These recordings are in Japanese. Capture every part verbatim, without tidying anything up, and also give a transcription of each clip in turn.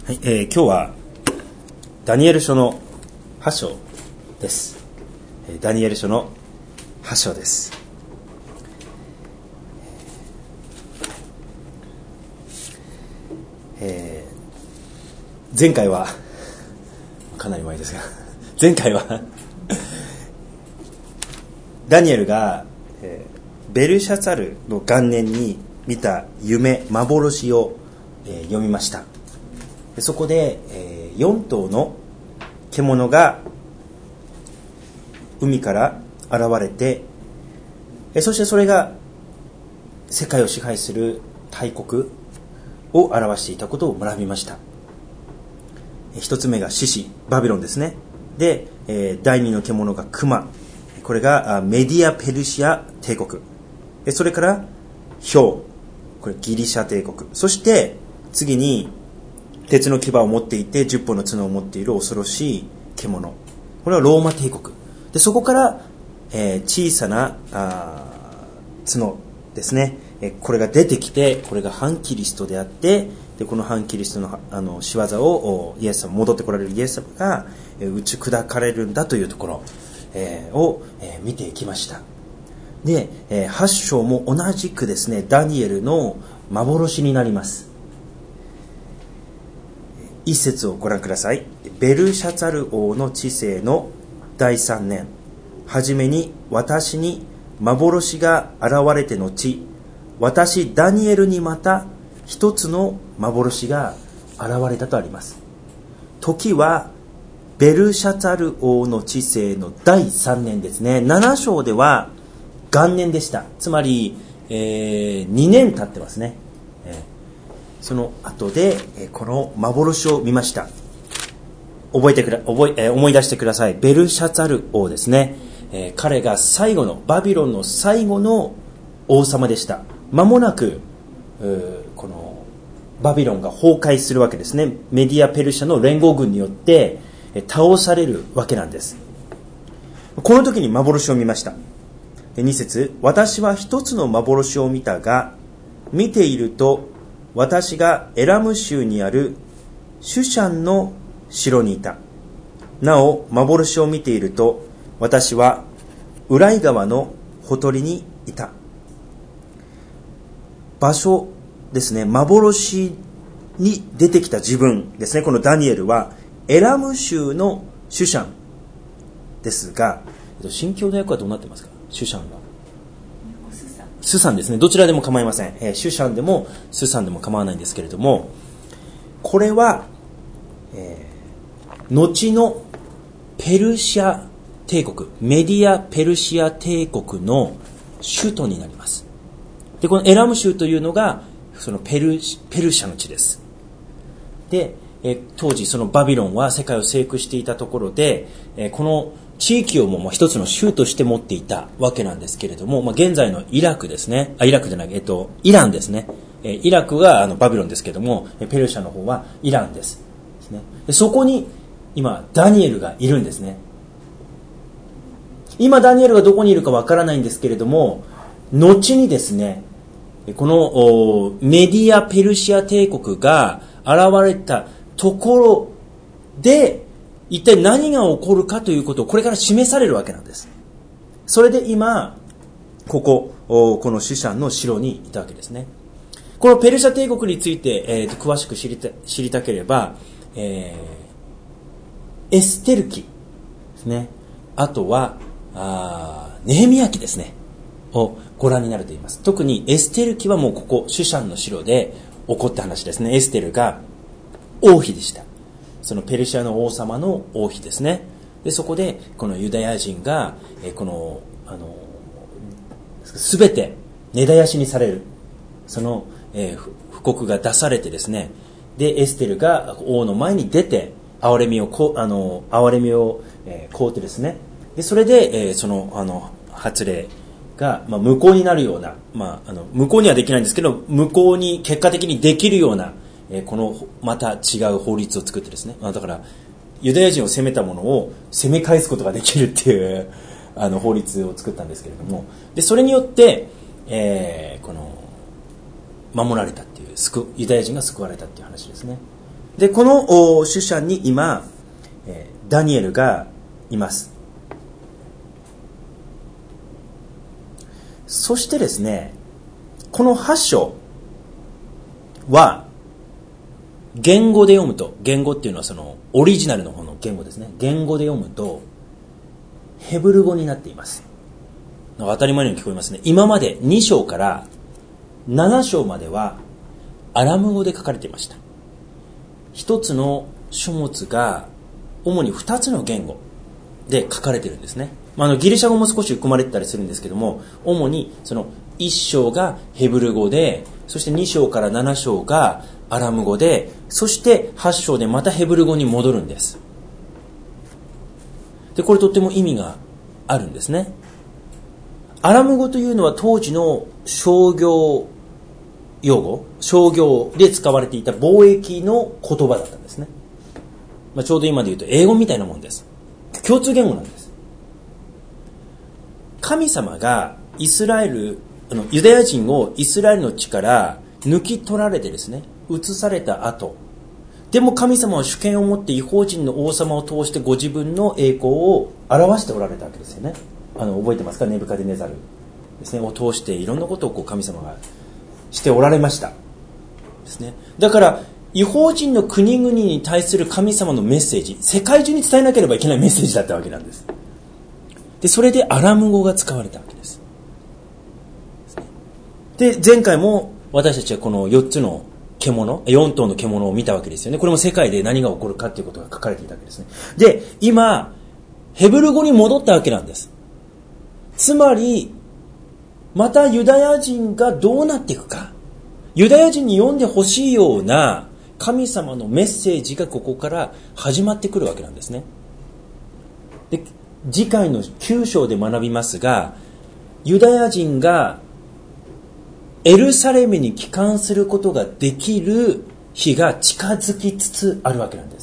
はい、えー、今日はダニエル書のは章です。ダニエル書のは章です。えー、前回はかなり前ですが前回はダニエルが、えー、ベルシャツァルの元年に見た夢幻を、えー、読みました。そこで、えー、よん頭の獣が海から現れて、えー、そしてそれが世界を支配する大国を表していたことを学びました。えー、一つ目が獅子、バビロンですね。で、えー、第二の獣が熊、これがメディアペルシア帝国、えー、それから豹、これギリシャ帝国、そして次に鉄の牙を持っていてじゅっぽんの角を持っている恐ろしい獣、これはローマ帝国で、そこから、えー、小さなあ角ですね、えー、これが出てきて、これが反キリストであって、でこの反キリストの、あの仕業をイエス様、戻ってこられるイエス様が、えー、打ち砕かれるんだというところ、えー、を、えー、見ていきました。で、えー、はち章も同じくですね、ダニエルの幻になります。一節をご覧ください。ベルシャツァル王の治世のだいさんねん、はじめに私に幻が現れて後、私ダニエルにまた一つの幻が現れたとあります。時はベルシャツァル王の治世のだいさんねんですね。なな章では元年でした。つまり、えー、にねん経ってますね。えーその後でこの幻を見ました。覚えてくら覚え、えー、思い出してください。ベルシャツァル王ですね、えー、彼が最後のバビロンの最後の王様でした。間もなくこのバビロンが崩壊するわけですね。メディアペルシャの連合軍によって倒されるわけなんです。この時に幻を見ました。に節、私は一つの幻を見たが、見ていると私がエラム州にあるシュシャンの城にいた。なお幻を見ていると私はウライ川のほとりにいた。場所ですね、幻に出てきた自分ですね。このダニエルはエラム州のシュシャンですが、新共同訳はどうなってますか？シュシャンはスサンですね。どちらでも構いません。えー、シュシャンでもスサンでも構わないんですけれども、これは、えー、後のペルシャ帝国、メディアペルシア帝国の首都になります。で、このエラム州というのがそのペルシ、ペルシャの地です。で、えー、当時そのバビロンは世界を征服していたところで、えー、この地域をもまあ一つの州として持っていたわけなんですけれども、まあ、現在のイラクですね、あイラクじゃない、えっと、イランですね、えー、イラクがあのバビロンですけれども、ペルシャの方はイランです、ですね。でそこに今ダニエルがいるんですね。今ダニエルがどこにいるかわからないんですけれども、後にですね、このメディアペルシア帝国が現れたところで一体何が起こるかということをこれから示されるわけなんです。それで今こここのシュシャンの城にいたわけですね。このペルシャ帝国について、えー、と詳しく知りた、知りたければ、えー、エステル記ですね、あとはあネヘミヤ記ですねをご覧になると言います。特にエステル記はもうここシュシャンの城で起こった話ですね。エステルが王妃でした。そのペルシャの王様の王妃ですね。でそこでこのユダヤ人が、えー、このあのすべて根絶やしにされる、その、えー、布告が出されてですね、でエステルが王の前に出て憐れみをこあの憐れみを、えー、請うてですね、でそれで、えー、そのあの発令が、まあ、無効になるような、まあ、あの無効にはできないんですけど、無効に結果的にできるような、えー、このまた違う法律を作ってですね、まあ、だからユダヤ人を攻めたものを攻め返すことができるっていうあの法律を作ったんですけれども、でそれによって、えー、この守られたっていう、救ユダヤ人が救われたっていう話ですね。 で、このシュシャンに今、えー、ダニエルがいます。そしてですね、このはち章は、言語で読むと、言語っていうのはそのオリジナルの方の言語ですね。言語で読むと、ヘブル語になっています。当たり前のように聞こえますね。今までに章からなな章まではアラム語で書かれていました。一つの書物が主に二つの言語で書かれているんですね。まあ、あのギリシャ語も少し含まれてたりするんですけども、主にそのいち章がヘブル語で、そしてに章からなな章がアラム語で、そしてはち章でまたヘブル語に戻るんです。で、これとっても意味があるんですね。アラム語というのは当時の商業用語、商業で使われていた貿易の言葉だったんですね。まあ、ちょうど今で言うと英語みたいなもんです。共通言語なんです。神様がイスラエル、あのユダヤ人をイスラエルの地から抜き取られてですね、移された後、でも神様は主権を持って異邦人の王様を通してご自分の栄光を表しておられたわけですよね。あの覚えてますか？ネブカデネザルですねを通していろんなことをこう神様がしておられましたですね。だから異邦人の国々に対する神様のメッセージ、世界中に伝えなければいけないメッセージだったわけなんです。で、それでアラム語が使われたわけです。で、前回も私たちはこのよっつの獣、よん頭の獣を見たわけですよね。これも世界で何が起こるかということが書かれていたわけですね。で、今ヘブル語に戻ったわけなんです。つまりまたユダヤ人がどうなっていくか、ユダヤ人に読んでほしいような神様のメッセージがここから始まってくるわけなんですね。で、次回のきゅう章で学びますが、ユダヤ人がエルサレムに帰還することができる日が近づきつつあるわけなんです。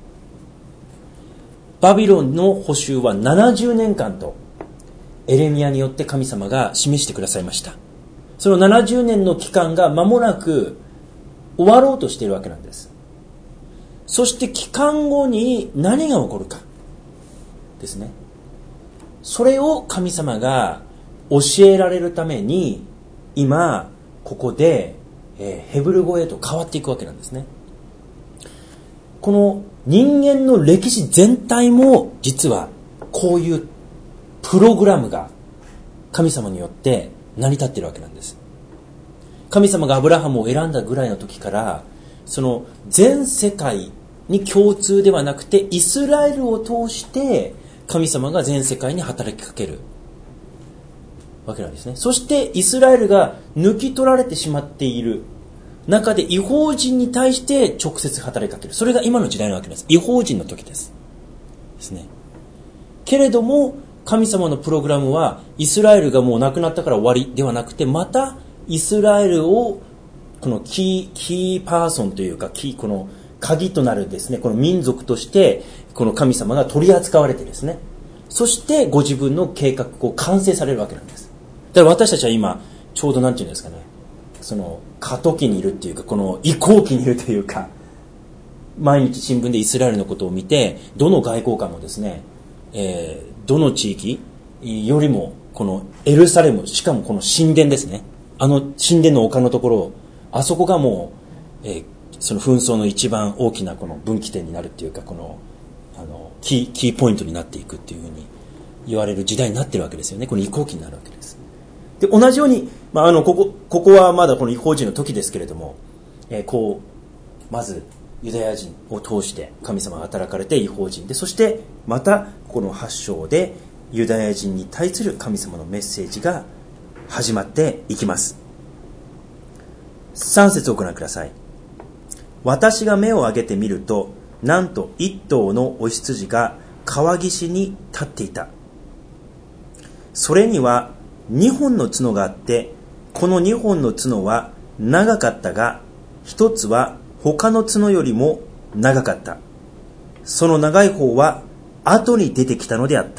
バビロンの捕囚はななじゅうねんかんとエレミヤによって神様が示してくださいました。そのななじゅうねんの期間が間もなく終わろうとしているわけなんです。そして帰還後に何が起こるかですね。それを神様が教えられるために今ここで、えー、ヘブル語へと変わっていくわけなんですね。この人間の歴史全体も実はこういうプログラムが神様によって成り立っているわけなんです。神様がアブラハムを選んだぐらいの時から、その全世界に共通ではなくてイスラエルを通して神様が全世界に働きかけるわけなんですね。そしてイスラエルが抜き取られてしまっている中で異邦人に対して直接働きかける。それが今の時代なわけです。異邦人の時ですですね。けれども神様のプログラムはイスラエルがもうなくなったから終わりではなくて、またイスラエルをこのキー、キーパーソンというかキー、この鍵となるですね、この民族としてこの神様が取り扱われてですね、そしてご自分の計画を完成されるわけなんです。だから私たちは今ちょうどなんていうんですかね、その過渡期にいるっていうか、この移行期にいるというか、毎日新聞でイスラエルのことを見て、どの外交官もですね、えー、どの地域よりもこのエルサレム、しかもこの神殿ですね、あの神殿の丘のところ、あそこがもう、えー、その紛争の一番大きなこの分岐点になるっていうか、このあのキー、キーポイントになっていくっていうふうに言われる時代になってるわけですよね。この移行期になるわけです。で、同じように、まあ、あのここここはまだこの異邦人の時ですけれども、えー、こうまずユダヤ人を通して神様が働かれて異邦人で、そしてまたこのはち章でユダヤ人に対する神様のメッセージが始まっていきます。さん節をご覧ください。私が目を上げてみると、なんと一頭のお羊が川岸に立っていた。それには二本の角があって、この二本の角は長かったが、一つは他の角よりも長かった。その長い方は後に出てきたのであった。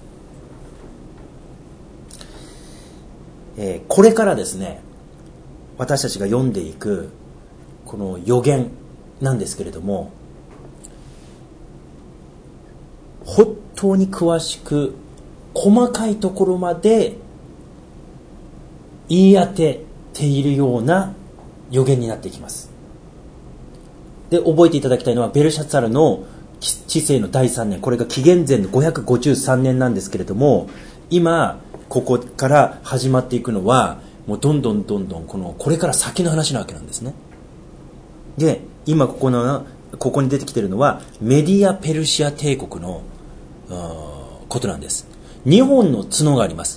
えー、これからですね、 私たちが読んでいくこの預言なんですけれども、本当に詳しく細かいところまで言い当てているような預言になっていきます。で、覚えていただきたいのはベルシャツァルの治世のだいさんねん、これが紀元前のごひゃくごじゅうさんねんなんですけれども、今ここから始まっていくのはもうどんどんどんどんこのこれから先の話なわけなんですね。で、今ここのここに出てきているのはメディアペルシア帝国のことなんです。にほんの角があります。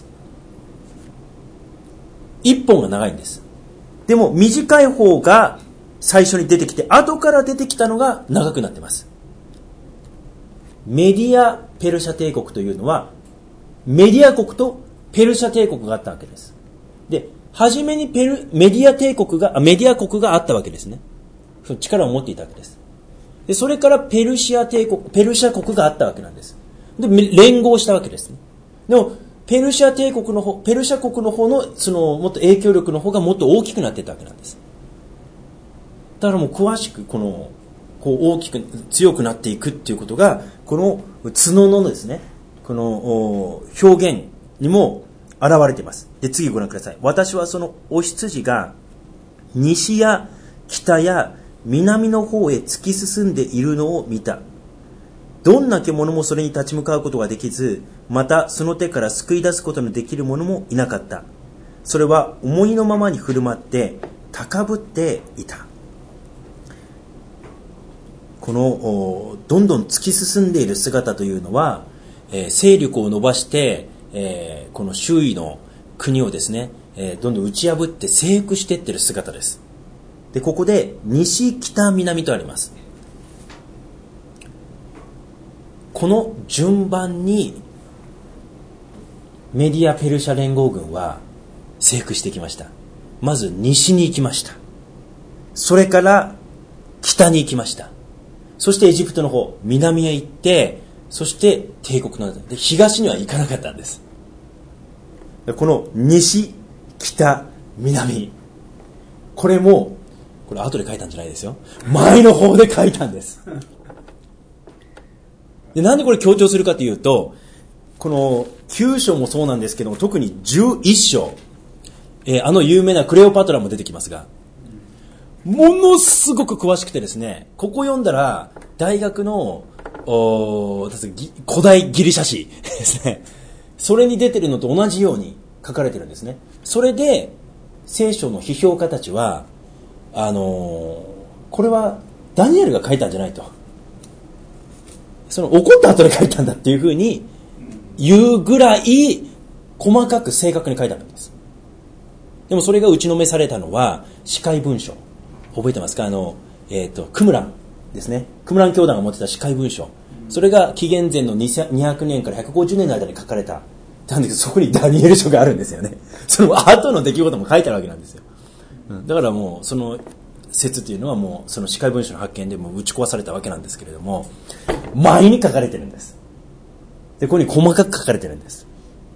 いっぽんが長いんです。でも短い方が最初に出てきて、後から出てきたのが長くなっています。メディアペルシャ帝国というのはメディア国とペルシャ帝国があったわけです。で、初めにペルメディア帝国がメディア国があったわけですね。その力を持っていたわけです。で、それからペルシア帝国、ペルシャ国があったわけなんです。で、連合したわけですね。でもペルシャ帝国の方、ペルシャ国の方のそのもっと影響力の方がもっと大きくなっていったわけなんです。だからもう詳しくこのこう大きく強くなっていくっていうことがこの角のですね、この表現にも現れています。で、次ご覧ください。私はそのお羊が西や北や南の方へ突き進んでいるのを見た。どんな獣もそれに立ち向かうことができず、またその手から救い出すことのできる者もいなかった。それは思いのままに振る舞って高ぶっていた。このどんどん突き進んでいる姿というのは、えー、勢力を伸ばして、えー、この周囲の国をですね、えー、どんどん打ち破って征服していっている姿です。で、ここで西、北、南とあります。この順番にメディアペルシャ連合軍は征服してきました。まず西に行きました。それから北に行きました。そしてエジプトの方、南へ行って、そして帝国ので東には行かなかったんです。この西、北、南、これもこれ後で書いたんじゃないですよ。前の方で書いたんです。で、なんでこれ強調するかというと、このきゅう章もそうなんですけども、特にじゅういっ章、えー、あの有名なクレオパトラも出てきますが、ものすごく詳しくてですね、ここ読んだら大学の古代ギリシャ史ですね、それに出てるのと同じように書かれてるんですね。それで聖書の批評家たちはあのー、これはダニエルが書いたんじゃないと、その怒った後で書いたんだっていうふうに言うぐらい細かく正確に書いてあるんです。でもそれが打ちのめされたのは司会文書、覚えてますか？あの、えっと、クムランですね。クムラン教団が持ってた司会文書。それが紀元前のにひゃくねんからひゃくごじゅうねんの間に書かれた。なんだけど、そこにダニエル書があるんですよね。その後の出来事も書いてあるわけなんですよ。うん、だからもう、その説というのはもう、その司会文書の発見でもう打ち壊されたわけなんですけれども、前に書かれてるんです。で、ここに細かく書かれてるんです。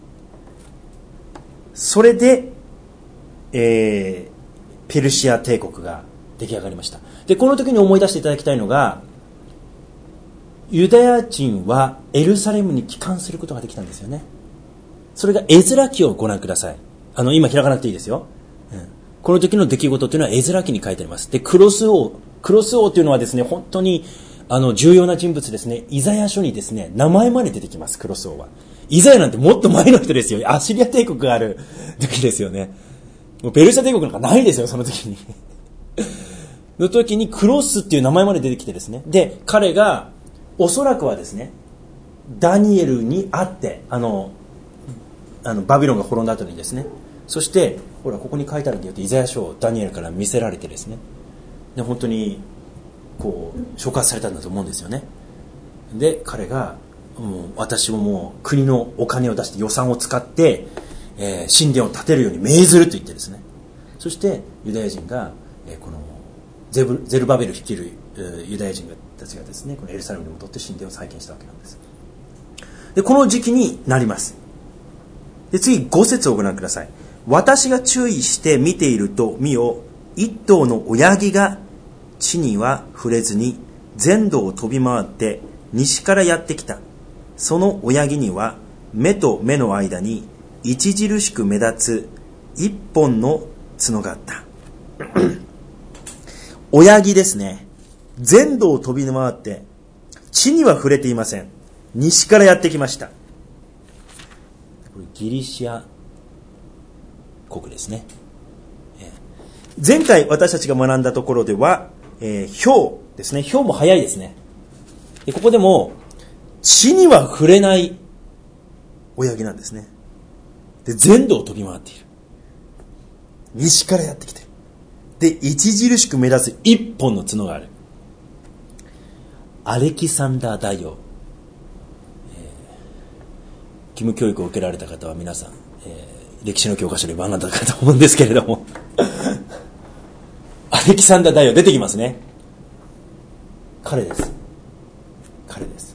それで、えー、ペルシア帝国が出来上がりました。で、この時に思い出していただきたいのが、ユダヤ人はエルサレムに帰還することができたんですよね。それがエズラ記をご覧ください。あの、今開かなくていいですよ。うん、この時の出来事というのはエズラ記に書いてあります。で、クロス王、クロス王というのはですね、本当にあの重要な人物ですね。イザヤ書にですね、名前まで出てきます。クロス王は。イザヤなんてもっと前の人ですよ。アシリア帝国がある時ですよね。もうペルシャ帝国なんかないですよ、その時に。の時にクロスっていう名前まで出てきてですね。で、彼がおそらくはですね、ダニエルに会って、あの、あのバビロンが滅んだ後にですね、そしてほらここに書いてあるんだよってイザヤ書をダニエルから見せられてですね、で本当にこう触発されたんだと思うんですよね。で彼がもう私ももう国のお金を出して予算を使って、えー、神殿を建てるように命ずると言ってですね、そしてユダヤ人が、えー、このゼブゼルバベル率いる、えー、ユダヤ人たちがですね、このエルサレムに戻って神殿を再建したわけなんです。でこの時期になります。で次ご節をご覧ください。 私が注意して見ていると、見よ、一頭の親木が地には触れずに全土を飛び回って西からやってきた。その親木には目と目の間に著しく目立つ一本の角があった。親木ですね。全土を飛び回って地には触れていません。西からやってきました。これギリシャ国ですね。前回私たちが学んだところでは、えー、ヒョウですね。ヒョウも早いですね。でここでも地には触れない親木なんですね。で全土を飛び回っている。西からやってきている。で著しく目立つ一本の角がある。アレキサンダー大王、えー、義務教育を受けられた方は皆さん、えー、歴史の教科書で学んだかと思うんですけれどもアレキサンダー大王出てきますね。彼です彼です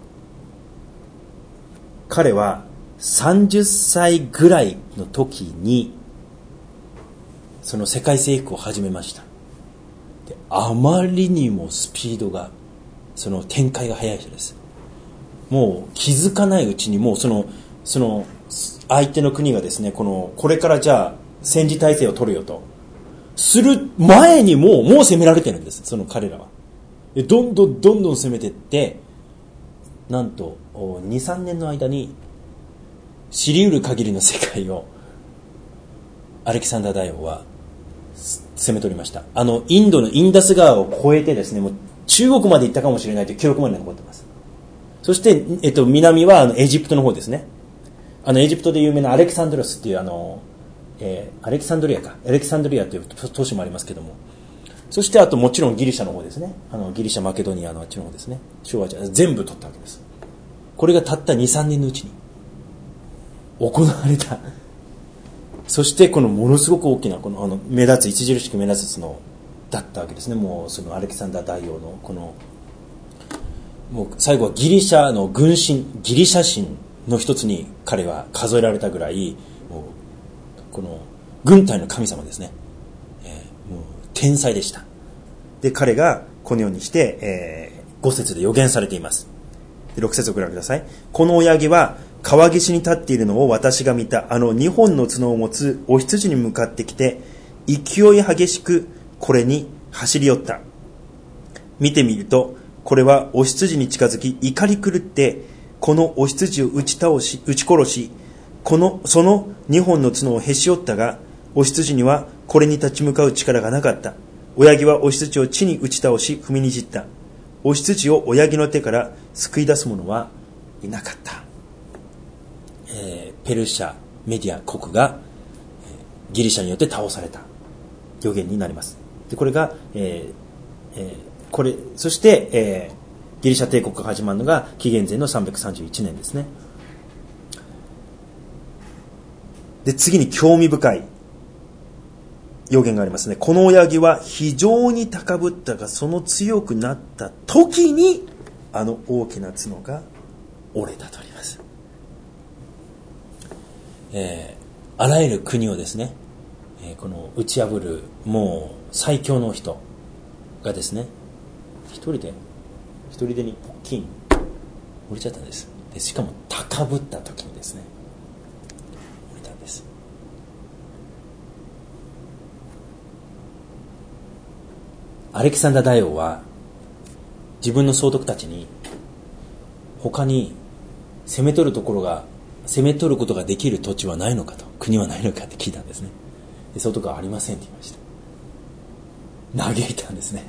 彼はさんじゅっさいぐらいの時にその世界征服を始めました。であまりにもスピードがその展開が早い人です。もう気づかないうちにもうそのその相手の国がですね、このこれからじゃあ戦時体制を取るよとする前にもうもう攻められてるんです。その彼らはでどんどんどんどん攻めていって、なんと にさんねんの間に知り得る限りの世界をアレキサンダー大王は攻め取りました。あのインドのインダス川を越えてですね、もう中国まで行ったかもしれないという記録まで残っています。そして、えっと、南はあのエジプトの方ですね。あのエジプトで有名なアレキサンドロスっていうあの、えー、アレキサンドリアかアレキサンドリアという都市もありますけども、そしてあともちろんギリシャの方ですね。あのギリシャマケドニアのあっちの方ですね。昭和じゃ全部取ったわけです。これがたった にさんねんのうちに行われた。そしてこのものすごく大きなこのあの目立つ著しく目立つのだったわけですね。もうそのアレキサンダー大王のこのもう最後はギリシャの軍神ギリシャ神の一つに彼は数えられたぐらい、もうこの軍隊の神様ですね、えー、もう天才でした。で彼がこのようにして、えー、ご節で予言されています。でろく節をご覧ください。この親木は川岸に立っているのを私が見た。あのにほんの角を持つお羊に向かってきて勢い激しくこれに走り寄った。見てみるとこれはお羊に近づき怒り狂ってこのお羊を打ち倒し打ち殺し、このそのにほんの角をへし折ったが、お羊にはこれに立ち向かう力がなかった。親木はお羊を地に打ち倒し踏みにじった。お羊を親木の手から救い出す者はいなかった。えー、ペルシャメディア国が、えー、ギリシャによって倒された予言になります。でこれが、えーえー、これそして、えー、ギリシャ帝国が始まるのが紀元前のさんびゃくさんじゅういちねんですね。で次に興味深い予言がありますね。この親木は非常に高ぶったがその強くなった時にあの大きな角が折れたとあります。えー、あらゆる国をですね、えー、この打ち破るもう最強の人がですね、一人で一人でにポッキン折れちゃったんです。でしかも高ぶった時にですね折れたんです。アレキサンダー大王は自分の総督たちに他に攻め取るところが攻め取ることができる土地はないのかと、国はないのかって聞いたんですね。で総督はありませんって言いました。嘆いたんですね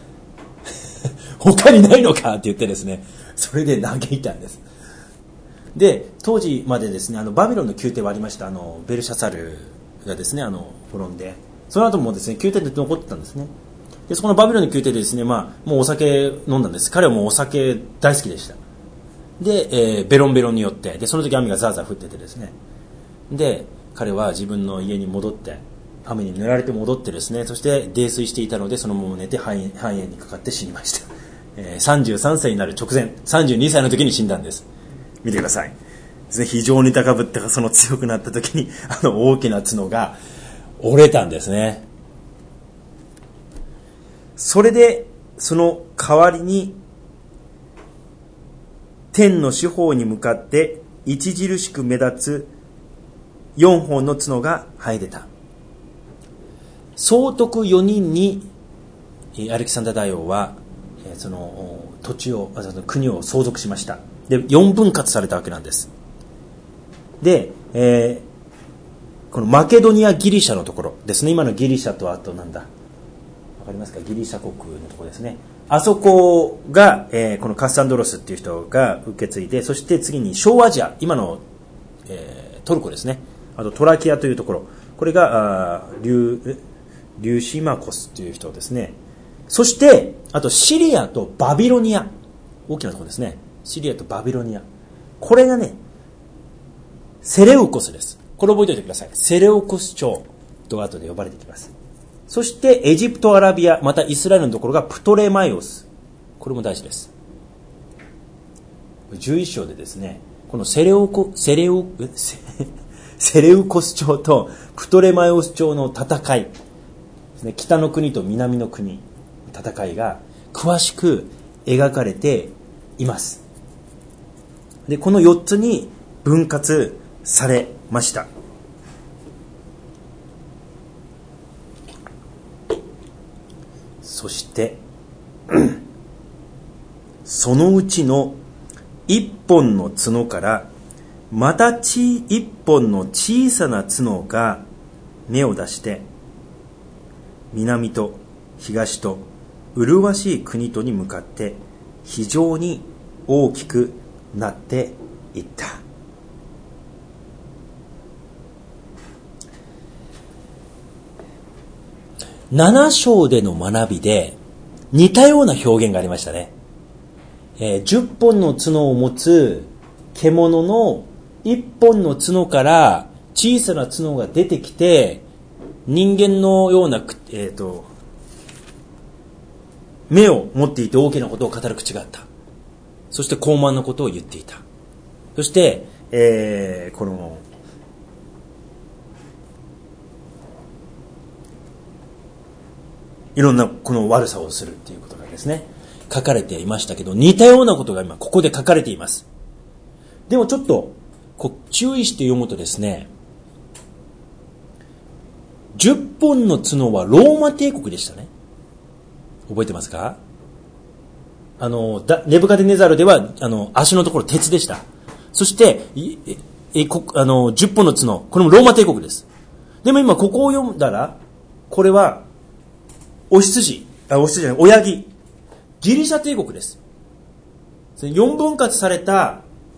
他にないのかって言ってですね、それで嘆いたんです。で当時までですね、あのバビロンの宮廷はありました。あのベルシャサルがですね、あの滅んで、その後もですね宮廷で残ってたんですね。でそこのバビロンの宮廷でですね、まあもうお酒飲んだんです。彼はもうお酒大好きでした。で、えー、ベロンベロンによって、でその時雨がザーザー降っててですね、で彼は自分の家に戻って雨に濡られて戻ってですね、そして泥酔していたのでそのまま寝て肺炎、肺炎にかかって死にました。えー、さんじゅうさんさいになる直前、さんじゅうにさいの時に死んだんです。見てください。 ですね、非常に高ぶってその強くなった時にあの大きな角が折れたんですね。それでその代わりに天の四方に向かって著しく目立つよんほんの角が生え出た。総督よにんにアレキサンダー大王はその土地を、その国を相続しました。で、よんぶん割されたわけなんです。で、えー、このマケドニアギリシャのところですね。今のギリシャとあとなんだわかりますか、ギリシャ国のところですね。あそこが、えー、このカッサンドロスっていう人が受け継いで、そして次に小アジア、今の、えー、トルコですね。あとトラキアというところ、これがあリュリュシマコスという人ですね。そしてあとシリアとバビロニア、大きなところですね。シリアとバビロニア、これがねセレウコスです。これ覚えておいてください。セレウコス朝と後で呼ばれてきます。そしてエジプト、アラビア、またイスラエルのところがプトレマイオス、これも大事です。じゅういっ章でですね、このセレウコセレウセセレウコス朝とプトレマイオス朝の戦いですね、北の国と南の国戦いが詳しく描かれています。で、このよっつに分割されました。そしてそのうちの一本の角からまた一本の小さな角が芽を出して、南と東と麗しい国とに向かって非常に大きくなっていった。なな章での学びで似たような表現がありましたね。えー、じゅっぽんの角を持つ獣のいっぽんの角から小さな角が出てきて、人間のような、えーと、目を持っていて大きなことを語る口があった。そして高慢なことを言っていた。そして、えー、このいろんなこの悪さをするっていうことがですね書かれていましたけど、似たようなことが今ここで書かれています。でもちょっとこう注意して読むとですね、じゅっぽんの角はローマ帝国でしたね。覚えてますか？あのネブカデネザルではあの足のところ鉄でした。そしてええあのじゅっぽんの角、これもローマ帝国です。でも今ここを読んだら、これはお羊、あ、お羊じゃない、親木、ギリシャ帝国です。よんぶん割された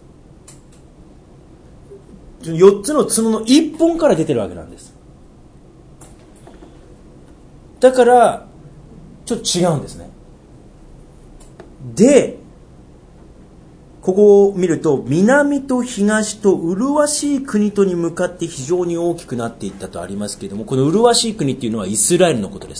よっつの角のいっぽんから出てるわけなんです。だからちょっと違うんですね。で、ここを見ると、南と東と麗しい国とに向かって非常に大きくなっていったとありますけれども、この麗しい国っていうのはイスラエルのことです。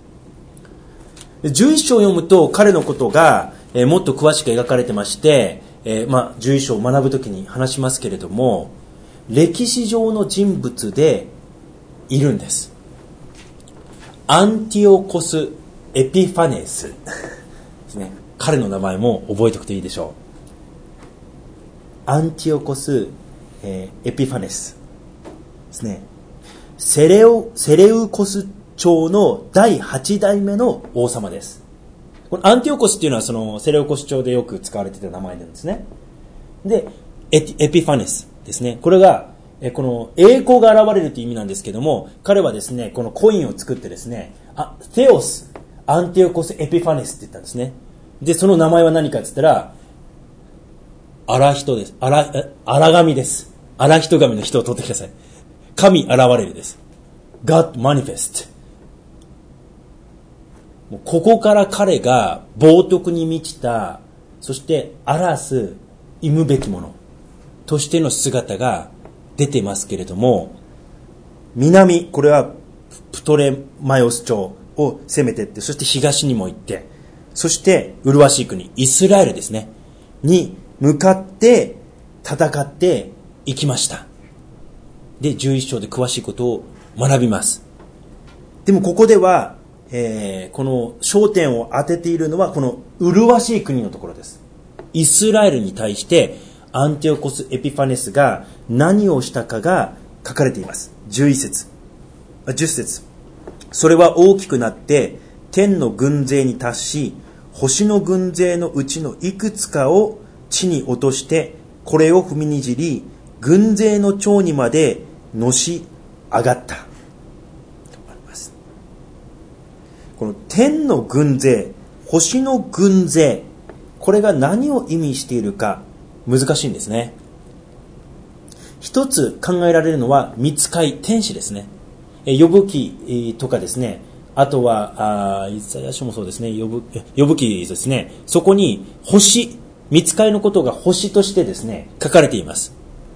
じゅういっ章を読むと彼のことが、えー、もっと詳しく描かれてまして、えーまあ、じゅういっ章を学ぶときに話しますけれども、歴史上の人物でいるんです。アンティオコス・エピファネスですね。彼の名前も覚えておくといいでしょう。アンティオコス、えー、エピファネスですね。セレオ、セレウコス朝のだいはちだいめの王様です。このアンティオコスっていうのはそのセレウコス朝でよく使われていた名前なんですね。で、エピファネスですね。これがえこの栄光が現れるという意味なんですけども、彼はですね、このコインを作ってですね、あ、テオスアンティオコスエピファネスって言ったんですね。で、その名前は何かって言ったら、アラヒトです。アラ、アラ神です。アラヒト神の人を取ってください。神現れるです。God manifest。ここから彼が冒涜に満ちた、そして荒らす忌むべきものとしての姿が出てますけれども、南、これはプトレマイオス朝を攻めていって、そして東にも行って、そして麗しい国イスラエルですねに向かって戦っていきました。で、じゅういっ章で詳しいことを学びます。でもここでは、えー、この焦点を当てているのはこの麗しい国のところです。イスラエルに対してアンティオコス・エピファネスが何をしたかが書かれています。じゅういち節、じゅっ節。それは大きくなって天の軍勢に達し、星の軍勢のうちのいくつかを地に落として、これを踏みにじり、軍勢の頂にまでのし上がった。この天の軍勢、星の軍勢、これが何を意味しているか難しいんですね。一つ考えられるのは御使い、天使ですね。ヨブ記とかですね、あとはあイザヤ書もそうですね、ヨブ、ヨブ記ですね、そこに星、御使いのことが星としてですね書かれています。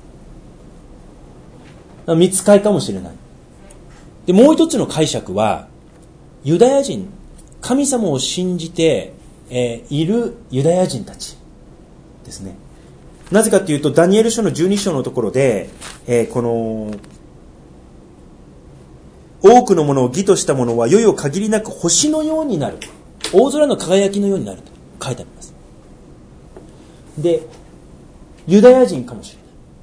御使いかもしれない。で、もう一つの解釈は、ユダヤ人、神様を信じて、えー、いるユダヤ人たちですね。なぜかというと、ダニエル書のじゅうに章のところで、えー、この多くのものを義としたものはいよいよ限りなく星のようになる、大空の輝きのようになると書いてあります。で、ユダヤ人かもしれない。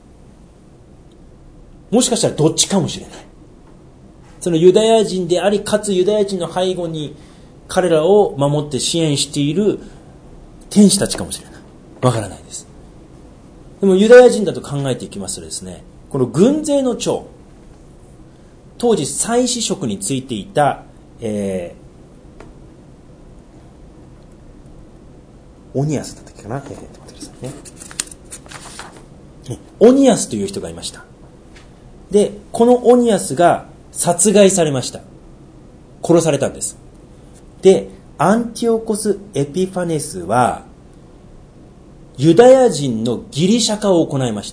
もしかしたらどっちかもしれない。そのユダヤ人であり、かつユダヤ人の背後に彼らを守って支援している天使たちかもしれない。わからないです。でもユダヤ人だと考えていきますとですね、この軍勢の長、当時祭司職についていた、えー、オニアスだったっけかな、えー、待ってくださいね。オニアスという人がいました。で、このオニアスが殺害されました。殺されたんです。で、アンティオコス・エピファネスはユダヤ人のギリシャ化を行いました。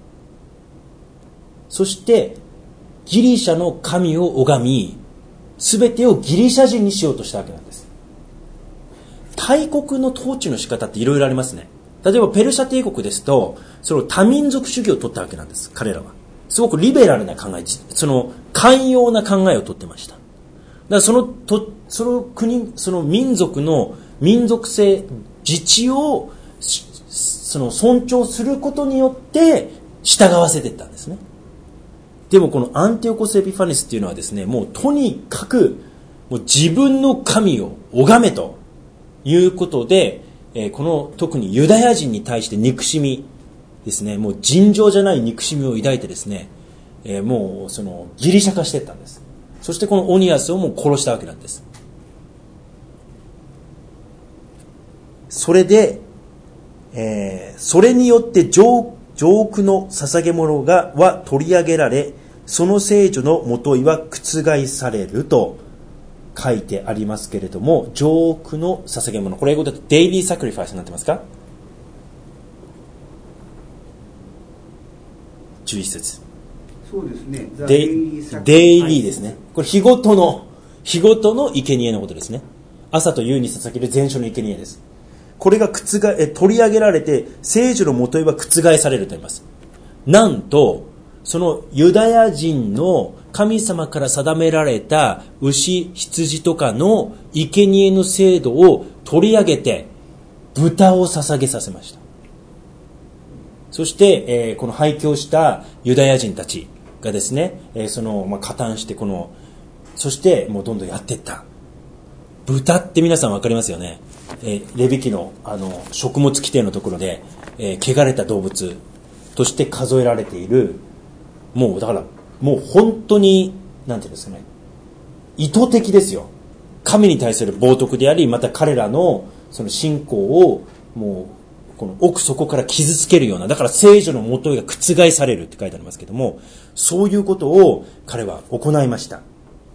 そしてギリシャの神を拝み、すべてをギリシャ人にしようとしたわけなんです。大国の統治の仕方っていろいろありますね。例えばペルシャ帝国ですと、その多民族主義を取ったわけなんです。彼らはすごくリベラルな考え、その寛容な考えをとってました。だからそのとその国、その民族の民族性、自治をその尊重することによって従わせていったんですね。でもこのアンティオコス・エピファネスっていうのはですね、もうとにかくもう自分の神を拝めということで、えー、この特にユダヤ人に対して憎しみですね、もう尋常じゃない憎しみを抱いてですね、えー、もうそのギリシャ化していったんです。そしてこのオニアスをもう殺したわけなんです。それで、えー、それによって上上空の捧げ物がは取り上げられ、その聖女のもといは覆されると書いてありますけれども、上空の捧げ物、これ英語だとデイリーサクリファイスになってますか？じゅういち節。 そうですね。 デイリーですね。これ日ごとの日ごとの生贄のことですね。朝と夕に捧げる全焼の生贄です。これが覆え取り上げられて、聖女のもといは覆されると言います。なんとそのユダヤ人の神様から定められた牛、羊とかの生贄の制度を取り上げて豚を捧げさせました。そして、えー、この廃墟したユダヤ人たちがですね、えー、その、まあ、加担してこの、そしてもうどんどんやっていった。豚って皆さん分かりますよね。えー、レビ記のあの食物規定のところで、えー、汚れた動物として数えられている、もうだからもう本当になんていうんですかね、意図的ですよ。神に対する冒涜であり、また彼らのその信仰をもうこの奥底から傷つけるような、だから聖女のもといが覆されるって書いてありますけども、そういうことを彼は行いました。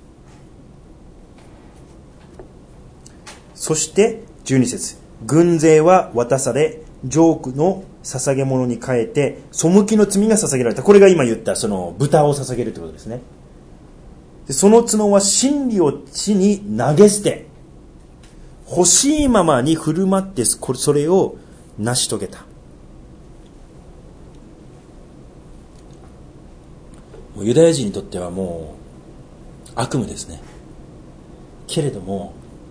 そしてじゅうに節、軍勢は渡され、上空の捧げ物に変えて背きの罪が捧げられた。これが今言ったその豚を捧げるということですね。でその角は真理を地に投げ捨て、欲しいままに振る舞ってそれを成し遂げた。 もうユダヤ人にとってはもう悪夢ですね。けれども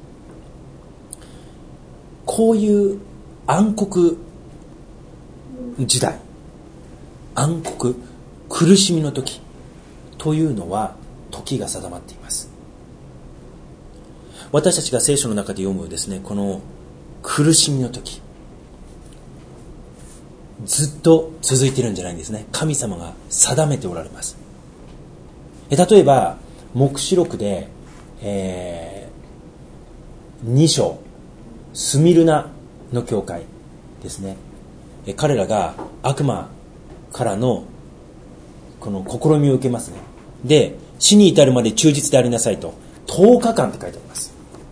こういう暗黒時代、暗黒苦しみの時というのは時が定まっています。私たちが聖書の中で読むですね、この苦しみの時、ずっと続いているんじゃないんですね。神様が定めておられます。え例えば黙示録で、えー、に章スミルナの教会ですね、え彼らが悪魔からのこの試みを受けますね。で、死に至るまで忠実でありなさいととおかかんって書いてあります。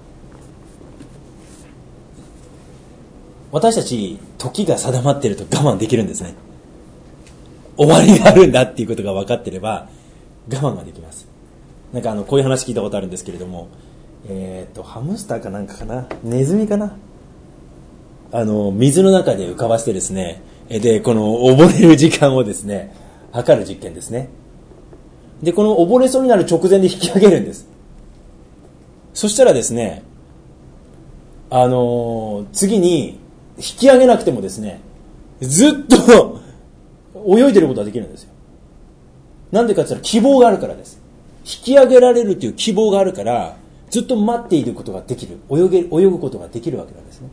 私たち時が定まっていると我慢できるんですね。終わりがあるんだっていうことが分かっていれば我慢ができます。なんかあのこういう話聞いたことあるんですけれども、えーとハムスターかなんかかな、ネズミかな、あの水の中で浮かばしてですね、でこの溺れる時間をですね測る実験ですね。でこの溺れそうになる直前で引き上げるんです。そしたらですね、あの次に引き上げなくてもですね、ずっと泳いでることができるんですよ。なんでかって言ったら希望があるからです。引き上げられるという希望があるからずっと待っていることができる、泳げ、泳ぐことができるわけなんですね。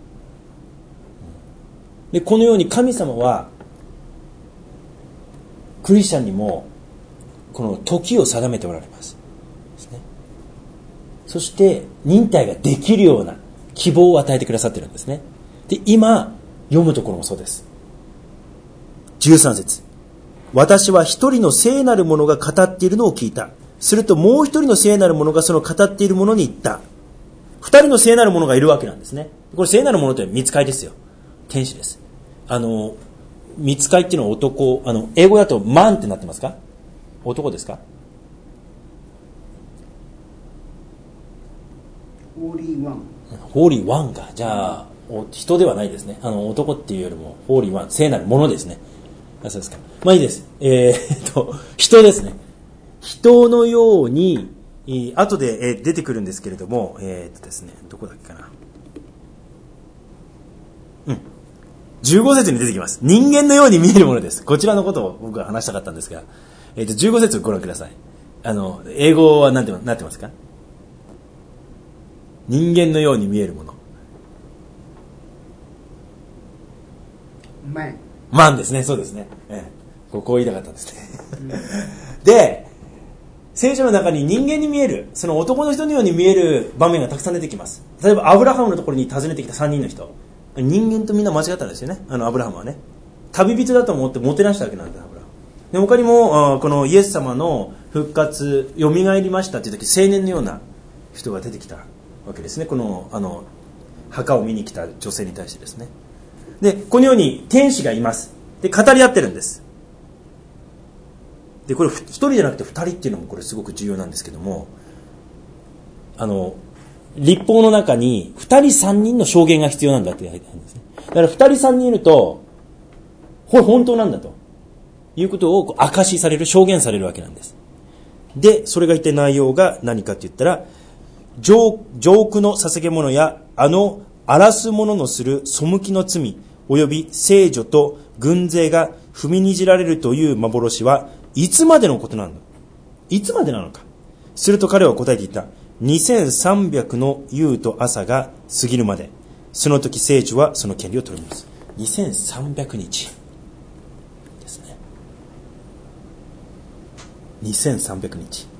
でこのように神様はクリスチャンにもこの時を定めておられますですね。そして忍耐ができるような希望を与えてくださっているんですね。で今読むところもそうです。じゅうさん節、私は一人の聖なる者が語っているのを聞いた。するともう一人の聖なる者がその語っている者に言った。二人の聖なる者がいるわけなんですね。これ聖なる者というのは御使いですよ。天使です。あの御使いっていうのは男、あの英語だとマンってなってますか？男ですか？ ホーリーワン。 ホーリーワンか。じゃあ人ではないですね。あの男っていうよりもホーリーワン、聖なるものですね。あ、そうですか。まあいいです。えー、っと人ですね。人のように後で出てくるんですけれども、えー、っとですね、どこだっけかな。うん。じゅうご節に出てきます。人間のように見えるものです。こちらのことを僕は話したかったんですが、えー、っとじゅうご節をご覧ください。あの英語は何てなってますか？人間のように見えるもの。 マン。 マンですね。そうですね。ええ、ここを言いたかったんですね。で、聖書の中に人間に見える、その男の人のように見える場面がたくさん出てきます。例えばアブラハムのところに訪ねてきたさんにんの人。人間とみんな間違ったんですよね。あのアブラハムはね。旅人だと思ってもてなしたわけなんだ、アブラハム。で他にもこのイエス様の復活、蘇りましたという時、青年のような人が出てきたわけですね。このあの墓を見に来た女性に対してですね。でこのように天使がいます。で語り合ってるんです。でこれ一人じゃなくて二人っていうのもこれすごく重要なんですけども、あの律法の中に二人三人の証言が必要なんだって書いてあるんですね。だから二人三人いるとこれ本当なんだということを証しされる、証言されるわけなんです。でそれが一体内容が何かって言ったら、上空の捧げ物やあの荒らす者のする背きの罪および聖女と軍勢が踏みにじられるという幻はいつまでのことなのか。いつまでなのか。すると彼は答えていった。にせんさんびゃくの夕と朝が過ぎるまで、その時聖女はその権利を取ります。にせんさんびゃくにちですね。にせんさんびゃくにち、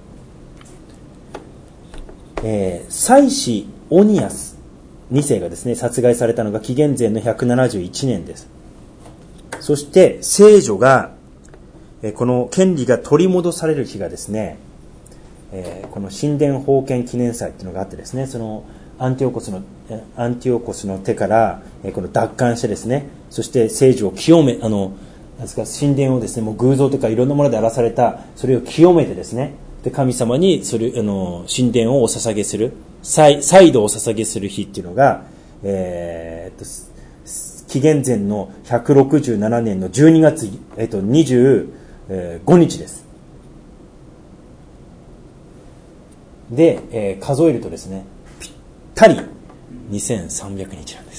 えー、祭司オニアスに世がですね殺害されたのが紀元前のひゃくななじゅういちねんです。そして聖女がこの権利が取り戻される日がですね、えー、この神殿封建記念祭っていうのがあってですね、そのアンティオコスのアンティオコスの手からこの奪還してですね、そして聖女を清め、あのなんですか、神殿をですね、もう偶像とかいろんなもので荒らされた、それを清めてですね、で神様にそれあの神殿をお捧げする、再再度お捧げする日っていうのが、えー、っと紀元前のひゃくろくじゅうななねんのじゅうにがつ、えっと、にじゅうごにちです。 で、えー、数えるとですね、ぴったりにせんさんびゃくにちなんです。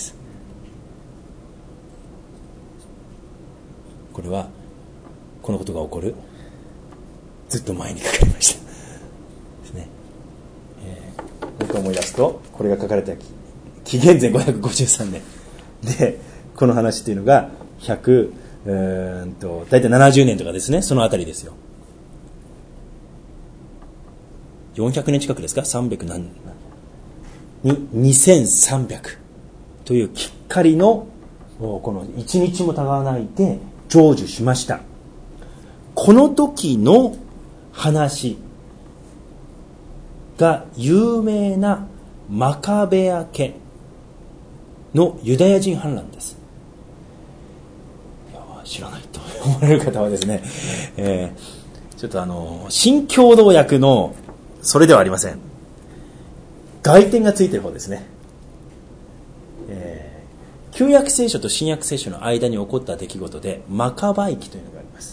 これはこのことが起こるずっと前に書かれましたですね。えー、もっと思い出すと、これが書かれた紀元前ごひゃくごじゅうさんねんで、この話っていうのがひゃくうーんと大体ななじゅうねんとかですね、そのあたりですよ。よんひゃくねん近くですか、さんびゃく何ににせんさんびゃくというきっかりのこのいちにちもたがわないで成就しました。この時の話が有名なマカベア家のユダヤ人反乱です。いや知らないと思われる方はですね、えー、ちょっとあの新共同訳のそれではありません。外典がついてる方ですね。えー、旧約聖書と新約聖書の間に起こった出来事でマカバイ記というのがあります。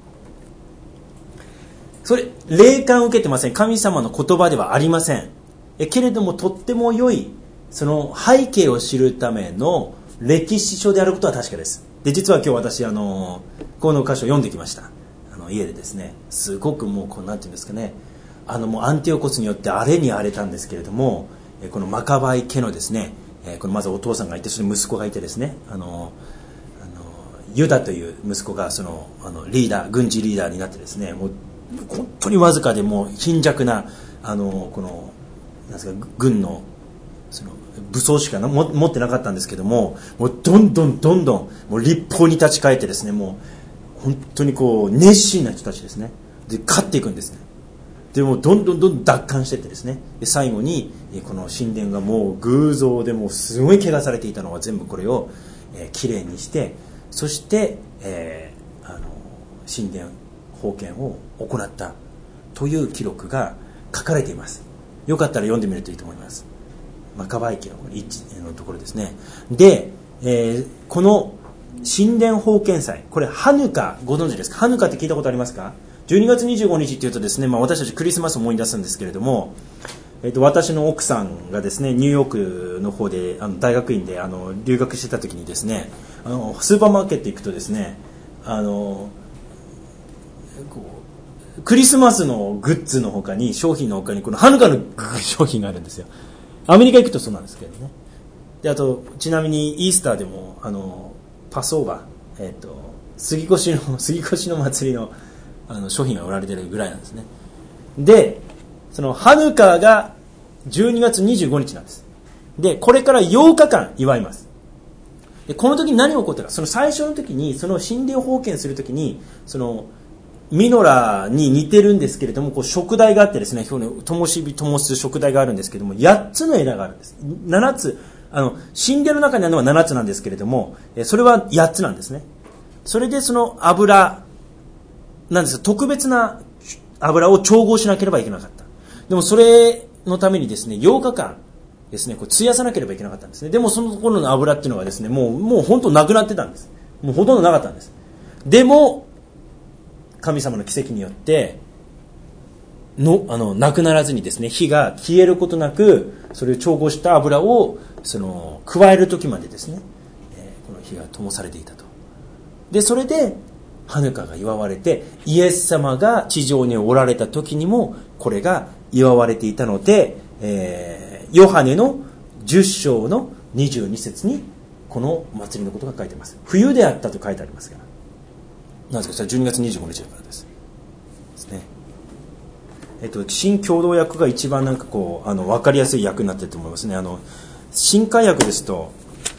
それ霊感を受けてません。神様の言葉ではありません。えけれどもとっても良いその背景を知るための歴史書であることは確かです。で実は今日私あのこの箇所を読んできました。あの家でですね、すごくもうこうなんていうんですかね、あのもうアンティオコスによって荒れに荒れたんですけれども、このマカバイ家のですね、このまずお父さんがいて、その息子がいてですね、あのあのユダという息子がそのあのリーダー軍事リーダーになってですね、もう本当にわずかでもう貧弱なあのこのなんですか軍のその武装しかも持ってなかったんですけども、もうどんどんどんどんもう立法に立ち返ってですね、もう本当にこう熱心な人たちですね。で勝っていくんですね。でもどんどんどんどん奪還していってですね、で最後にこの神殿がもう偶像でもうすごい汚されていたのは全部これを、えー、きれいにして、そして、えー、あの神殿封建を行ったという記録が書かれています。よかったら読んでみるといいと思います。マカバイ記ののところですね。で、えー、この神殿封建祭、これハヌカご存知ですか？ハヌカって聞いたことありますか？じゅうにがつにじゅうごにちっていうとですね、まあ、私たちクリスマスを思い出すんですけれども、えー、と私の奥さんがですねニューヨークの方であの大学院であの留学してた時にですね、あのスーパーマーケット行くとですね、あのこうクリスマスのグッズの他に商品の他にこのハヌカの商品があるんですよ。アメリカ行くとそうなんですけどね。であとちなみにイースターでもあのパスオーバー、えー、と杉越の杉越の祭りのあの商品が売られてるぐらいなんですね。でそのハヌカがじゅうにがつにじゅうごにちなんです。でこれからようかかん祝います。でこの時に何が起こったか、その最初の時にその神殿封建する時にそのミノラに似てるんですけれども、こう燭台があってですね、灯火灯す燭台があるんですけれども、やっつの枝があるんです。ななつ、あの神殿の中にあるのはななつなんですけれども、それはやっつなんですね。それでその油なんです、特別な油を調合しなければいけなかった。でもそれのためにですね、ようかかんですね、こう費やさなければいけなかったんですね。でもその頃の油っていうのはですね、もうもう本当なくなってたんです。もうほとんどなかったんです。でも神様の奇跡によってのあのなくならずにですね、火が消えることなく、それを調合した油をその加える時までですね、えー、この火が灯されていたと。でそれでハヌカが祝われて、イエス様が地上におられた時にもこれが祝われていたので、えー、ヨハネのじゅっしょうのにじゅうにせつにこの祭りのことが書いてます。冬であったと書いてありますから、なんですか、じゅうにがつにじゅうごにちだからです。ですね。えっと新共同訳が一番なんかこうあの分かりやすい訳になっていると思いますね。あの新海訳ですと、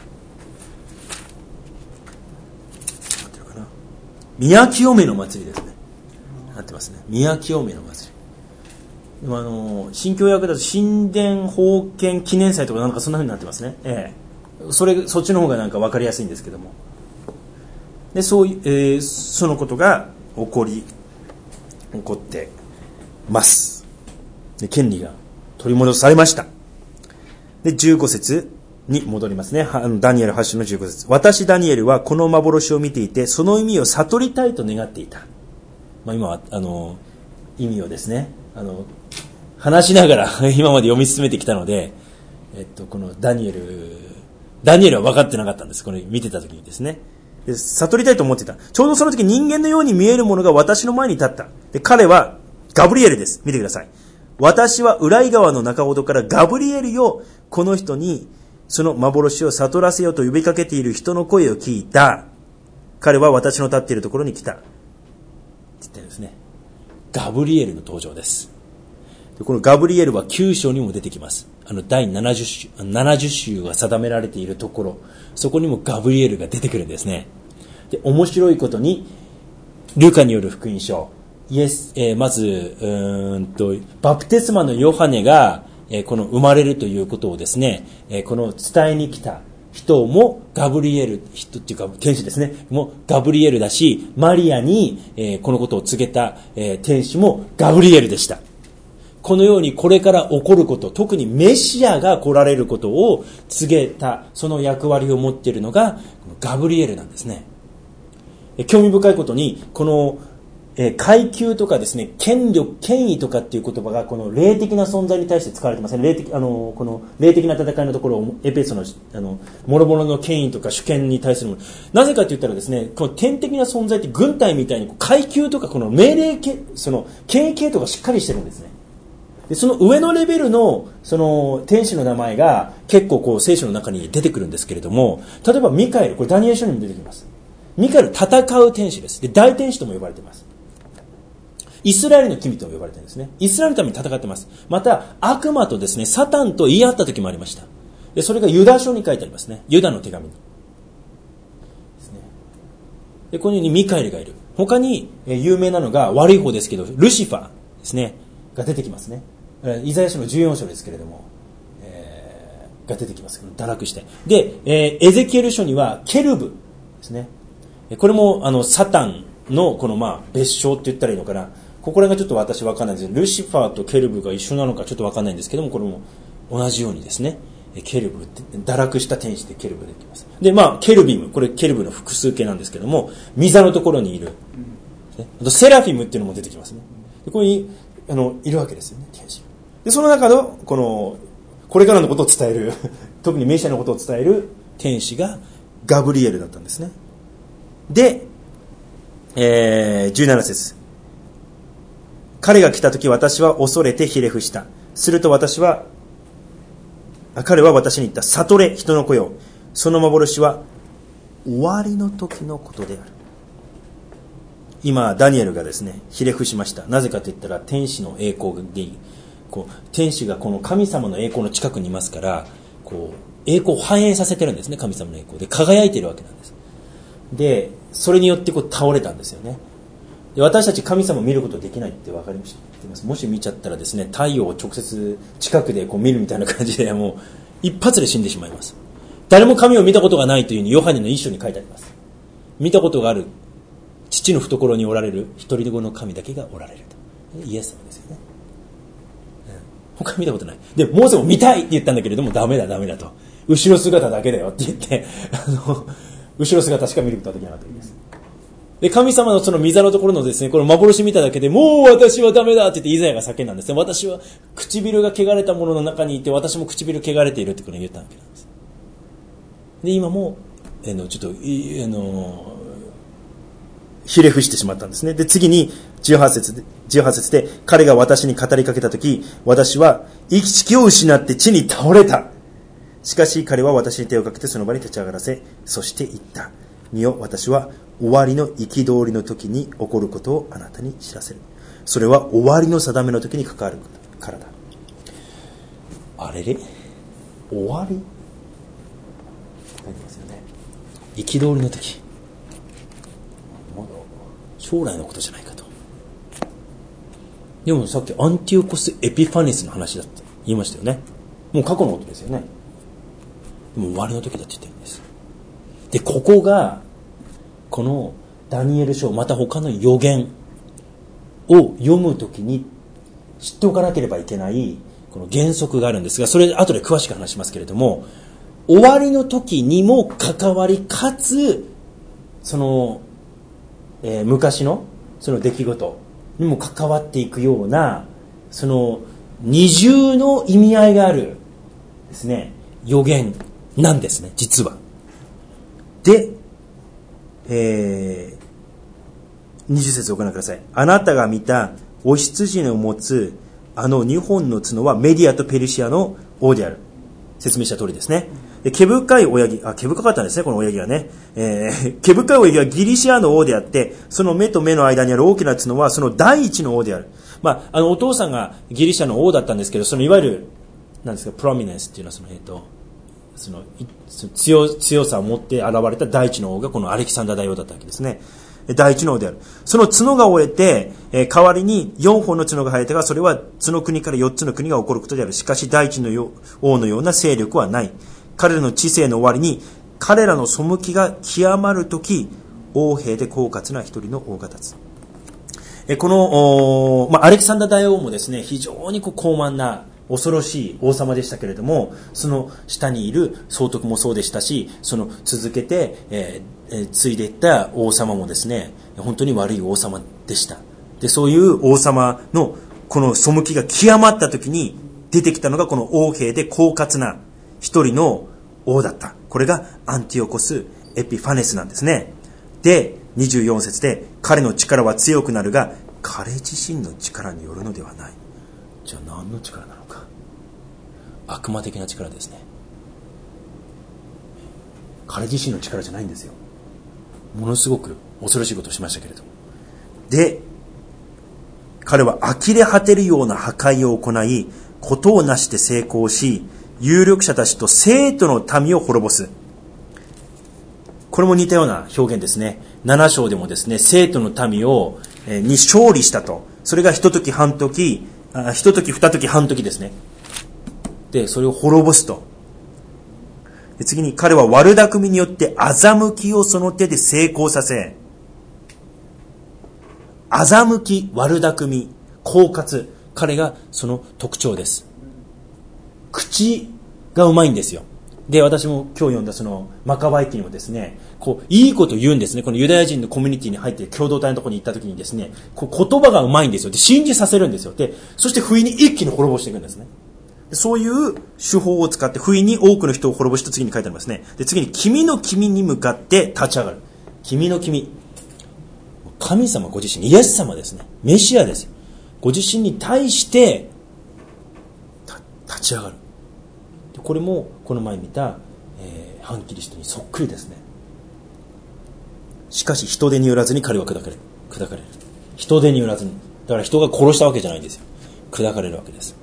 なんていうのかな、宮清めの祭りですね。なってますね。宮清めの祭り。でもあの新共訳だと神殿封建記念祭とかなんかそんな風になってますね。ええ、それそっちの方がなんか分かりやすいんですけども。でそういう、えー、そのことが起こり起こってます。で権利が取り戻されました。でじゅうごせつに戻りますね。ダニエルはちしょうのじゅうごせつ。私ダニエルはこの幻を見ていて、その意味を悟りたいと願っていた。まあ、今はあの意味をですね、あの話しながら今まで読み進めてきたので、えっと、このダニエル、ダニエルは分かってなかったんです。これ見てた時にですね。で、悟りたいと思ってた。ちょうどその時人間のように見えるものが私の前に立った。で、彼はガブリエルです。見てください。私は浦井川の中ほどからガブリエルよ、この人にその幻を悟らせようと呼びかけている人の声を聞いた。彼は私の立っているところに来た。って言ってるんですね。ガブリエルの登場です。でこのガブリエルはきゅう章にも出てきます。あの第ななじゅっしゅう、ななじゅっ週が定められているところ、そこにもガブリエルが出てくるんですね。で、面白いことに、ルカによる福音書、イエス、えー、まず、うーんと、バプテスマのヨハネが、えー、この生まれるということをですね、えー、この伝えに来た人もガブリエル、人っていうか天使ですね、もうガブリエルだし、マリアに、えー、このことを告げた、えー、天使もガブリエルでした。このようにこれから起こること、特にメシアが来られることを告げた、その役割を持っているのがガブリエルなんですね。興味深いことに、この階級とかですね、権力、権威とかっていう言葉がこの霊的な存在に対して使われてますね。霊的、あの、この霊的な戦いのところをエペソの、あの、諸々の権威とか主権に対するもの。なぜかと言ったらですね、この天的な存在って軍隊みたいに階級とかこの命令系、その権威系統がしっかりしてるんですね。でその上のレベルのその天使の名前が結構こう聖書の中に出てくるんですけれども、例えばミカエル、これダニエル書にも出てきます。ミカエル、戦う天使です。で、大天使とも呼ばれています。イスラエルの君とも呼ばれているんですね。イスラエルのために戦っています。また悪魔とですね、サタンと言い合った時もありました。で、それがユダ書に書いてありますね。ユダの手紙にですね。で、このようにミカエルがいる。他に有名なのが悪い方ですけど、ルシファーですねが出てきますね。イザヤ書のじゅうよん章ですけれども、えー、が出てきます。堕落して。で、えー、エゼキエル書にはケルブですね。これもあのサタンのこのまあ別称って言ったらいいのかな。ここらがちょっと私わかんないんですけど、ルシファーとケルブが一緒なのかちょっとわかんないんですけども、これも同じようにですね、ケルブって堕落した天使でケルブできます。で、まあケルビム、これケルブの複数形なんですけども、御座のところにいる。あとセラフィムっていうのも出てきますね。でここにあのいるわけですよね、天使。で、その中の、この、これからのことを伝える、特にメシアのことを伝える天使がガブリエルだったんですね。で、えー、じゅうなな節。彼が来たとき私は恐れてひれ伏した。すると私は、彼は私に言った。悟れ、人の子よ。その幻は終わりの時のことである。今、ダニエルがですね、ひれ伏しました。なぜかと言ったら、天使の栄光で、こう天使がこの神様の栄光の近くにいますから、こう栄光を反映させてるんですね。神様の栄光で輝いているわけなんです。で、それによってこう倒れたんですよね。で、私たち神様を見ることできないって分かりました。もし見ちゃったらですね、太陽を直接近くでこう見るみたいな感じで、もう一発で死んでしまいます。誰も神を見たことがないというふうにヨハネの一章に書いてあります。見たことがある父の懐におられる一人子の神だけがおられると。イエス様ですよね。他見たことない。で、モーセも見たいって言ったんだけれども、ダメだダメだと。後ろ姿だけだよって言って、あの、後ろ姿しか見ることはできなかったわけです。で、神様のその御座のところのですね、この幻見ただけで、もう私はダメだって言ってイザヤが叫んだんですね。私は唇が汚れたものの中にいて、私も唇汚れているってことを言ったわけなんです。で、今も、あの、ちょっと、あの、ひれ伏してしまったんですね。で、次にじゅうはち節で、じゅうはち節で、彼が私に語りかけたとき、私は意識を失って地に倒れた。しかし彼は私に手をかけてその場に立ち上がらせ、そして言った。見よ、私は終わりの憤りの時に起こることをあなたに知らせる。それは終わりの定めの時に関わるからだ。あれれ終わり書いてますよね。憤りの時。将来のことじゃないかと。でもさっきアンティオコス・エピファネスの話だって言いましたよね。もう過去のことですよね。でも終わりの時だって言ってるんです。で、ここがこのダニエル書、また他の預言を読むときに知っておかなければいけないこの原則があるんですが、それ後で詳しく話しますけれども、終わりの時にも関わり、かつそのえー、昔のその出来事にも関わっていくような、その二重の意味合いがあるですね、予言なんですね、実は。で、えー、にじゅう節をご覧ください。あなたが見たお羊を持つあの二本の角はメディアとペルシアの王である。説明した通りですね。で毛深い親木、あ、毛深かったんですね、この親木はね。えー、毛深い親木はギリシアの王であって、その目と目の間にある大きな角はその第一の王である。まあ、あの、お父さんがギリシアの王だったんですけど、そのいわゆる、なんですか、プロミネンスっていうのは、その、えっと、その、その強、強さを持って現れた第一の王がこのアレキサンダー大王だったわけですね。第一の王である。その角が折れて、えー、代わりによんほんの角が生えたが、それは角国からよっつの国が起こることである。しかし第一の王のような勢力はない。彼らの知性の終わりに、彼らの背きが極まるとき、王兵で狡猾な一人の王が立つ。えー、この、まあ、アレキサンダー大王もですね、非常にこう高慢な恐ろしい王様でしたけれども、その下にいる総督もそうでしたし、その続けて、えーえー、継いでいった王様もですね、本当に悪い王様でした。で、そういう王様のこの背きが極まった時に出てきたのがこの王兵で狡猾な一人の王だった。これがアンティオコス・エピファネスなんですね。で、にじゅうよん節で、彼の力は強くなるが、彼自身の力によるのではない。じゃあ何の力なのか。悪魔的な力ですね。彼自身の力じゃないんですよ。ものすごく恐ろしいことをしましたけれども。で、彼は呆れ果てるような破壊を行い、ことをなして成功し、有力者たちと生徒の民を滅ぼす。これも似たような表現ですね。なな章でもですね、生徒の民を、えー、に勝利したと。それが一時半時、あ一時二時半時ですね。で、それを滅ぼすと。で次に彼は悪巧みによって欺きをその手で成功させ、欺き、悪巧み、狡猾、彼がその特徴です。口がうまいんですよ。で、私も今日読んだそのマカバイ記にもですね、こういいこと言うんですね。このユダヤ人のコミュニティに入って共同体のところに行った時にですね、こう言葉がうまいんですよ。で、信じさせるんですよ。で、そして不意に一気に滅ぼしていくんですね。そういう手法を使って不意に多くの人を滅ぼしと次に書いてありますね。で、次に君の君に向かって立ち上がる。君の君。神様ご自身、イエス様ですね。メシアですよ。ご自身に対して立ち上がる。これもこの前見た、えー、反キリストにそっくりですね。しかし人手によらずに彼は砕かれる。砕かれる。人手によらずに。だから人が殺したわけじゃないんですよ。砕かれるわけです。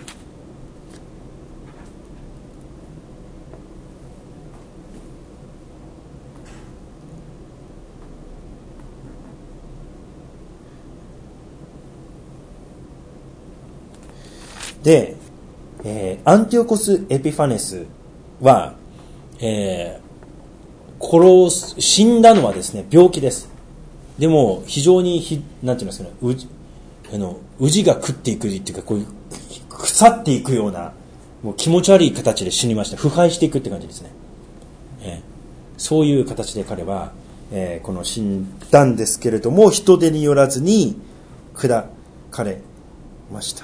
で、えー、アンティオコス・エピファネスは、えー、殺す、死んだのはですね、病気です。でも、非常にひ、なんて言いますかね、うじ、あの、うじが食っていくっていうか、こういう、腐っていくような、もう気持ち悪い形で死にました。腐敗していくって感じですね。えー、そういう形で彼は、えー、この死んだんですけれども、人手によらずに砕かれました。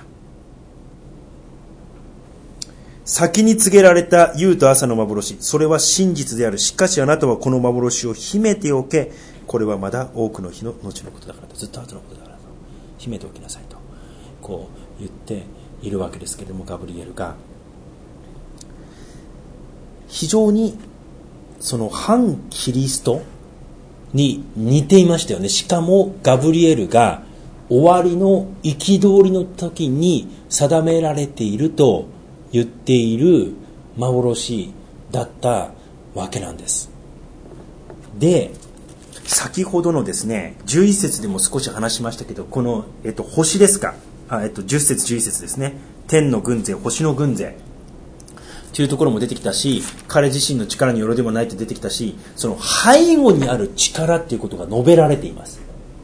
先に告げられた夕と朝の幻、それは真実である。しかしあなたはこの幻を秘めておけ。これはまだ多くの日の後のことだからと。ずっと後のことだからと。秘めておきなさいと。こう言っているわけですけれども、ガブリエルが。非常にその反キリストに似ていましたよね。しかもガブリエルが終わりの憤りの時に定められていると言っている幻だったわけなんです。で、先ほどのですね、じゅういち節でも少し話しましたけど、この、えっと、星ですか、あ、えっと、じゅっ節じゅういち節ですね、天の軍勢、星の軍勢というところも出てきたし、彼自身の力によるでもないと出てきたし、その背後にある力っていうことが述べられています。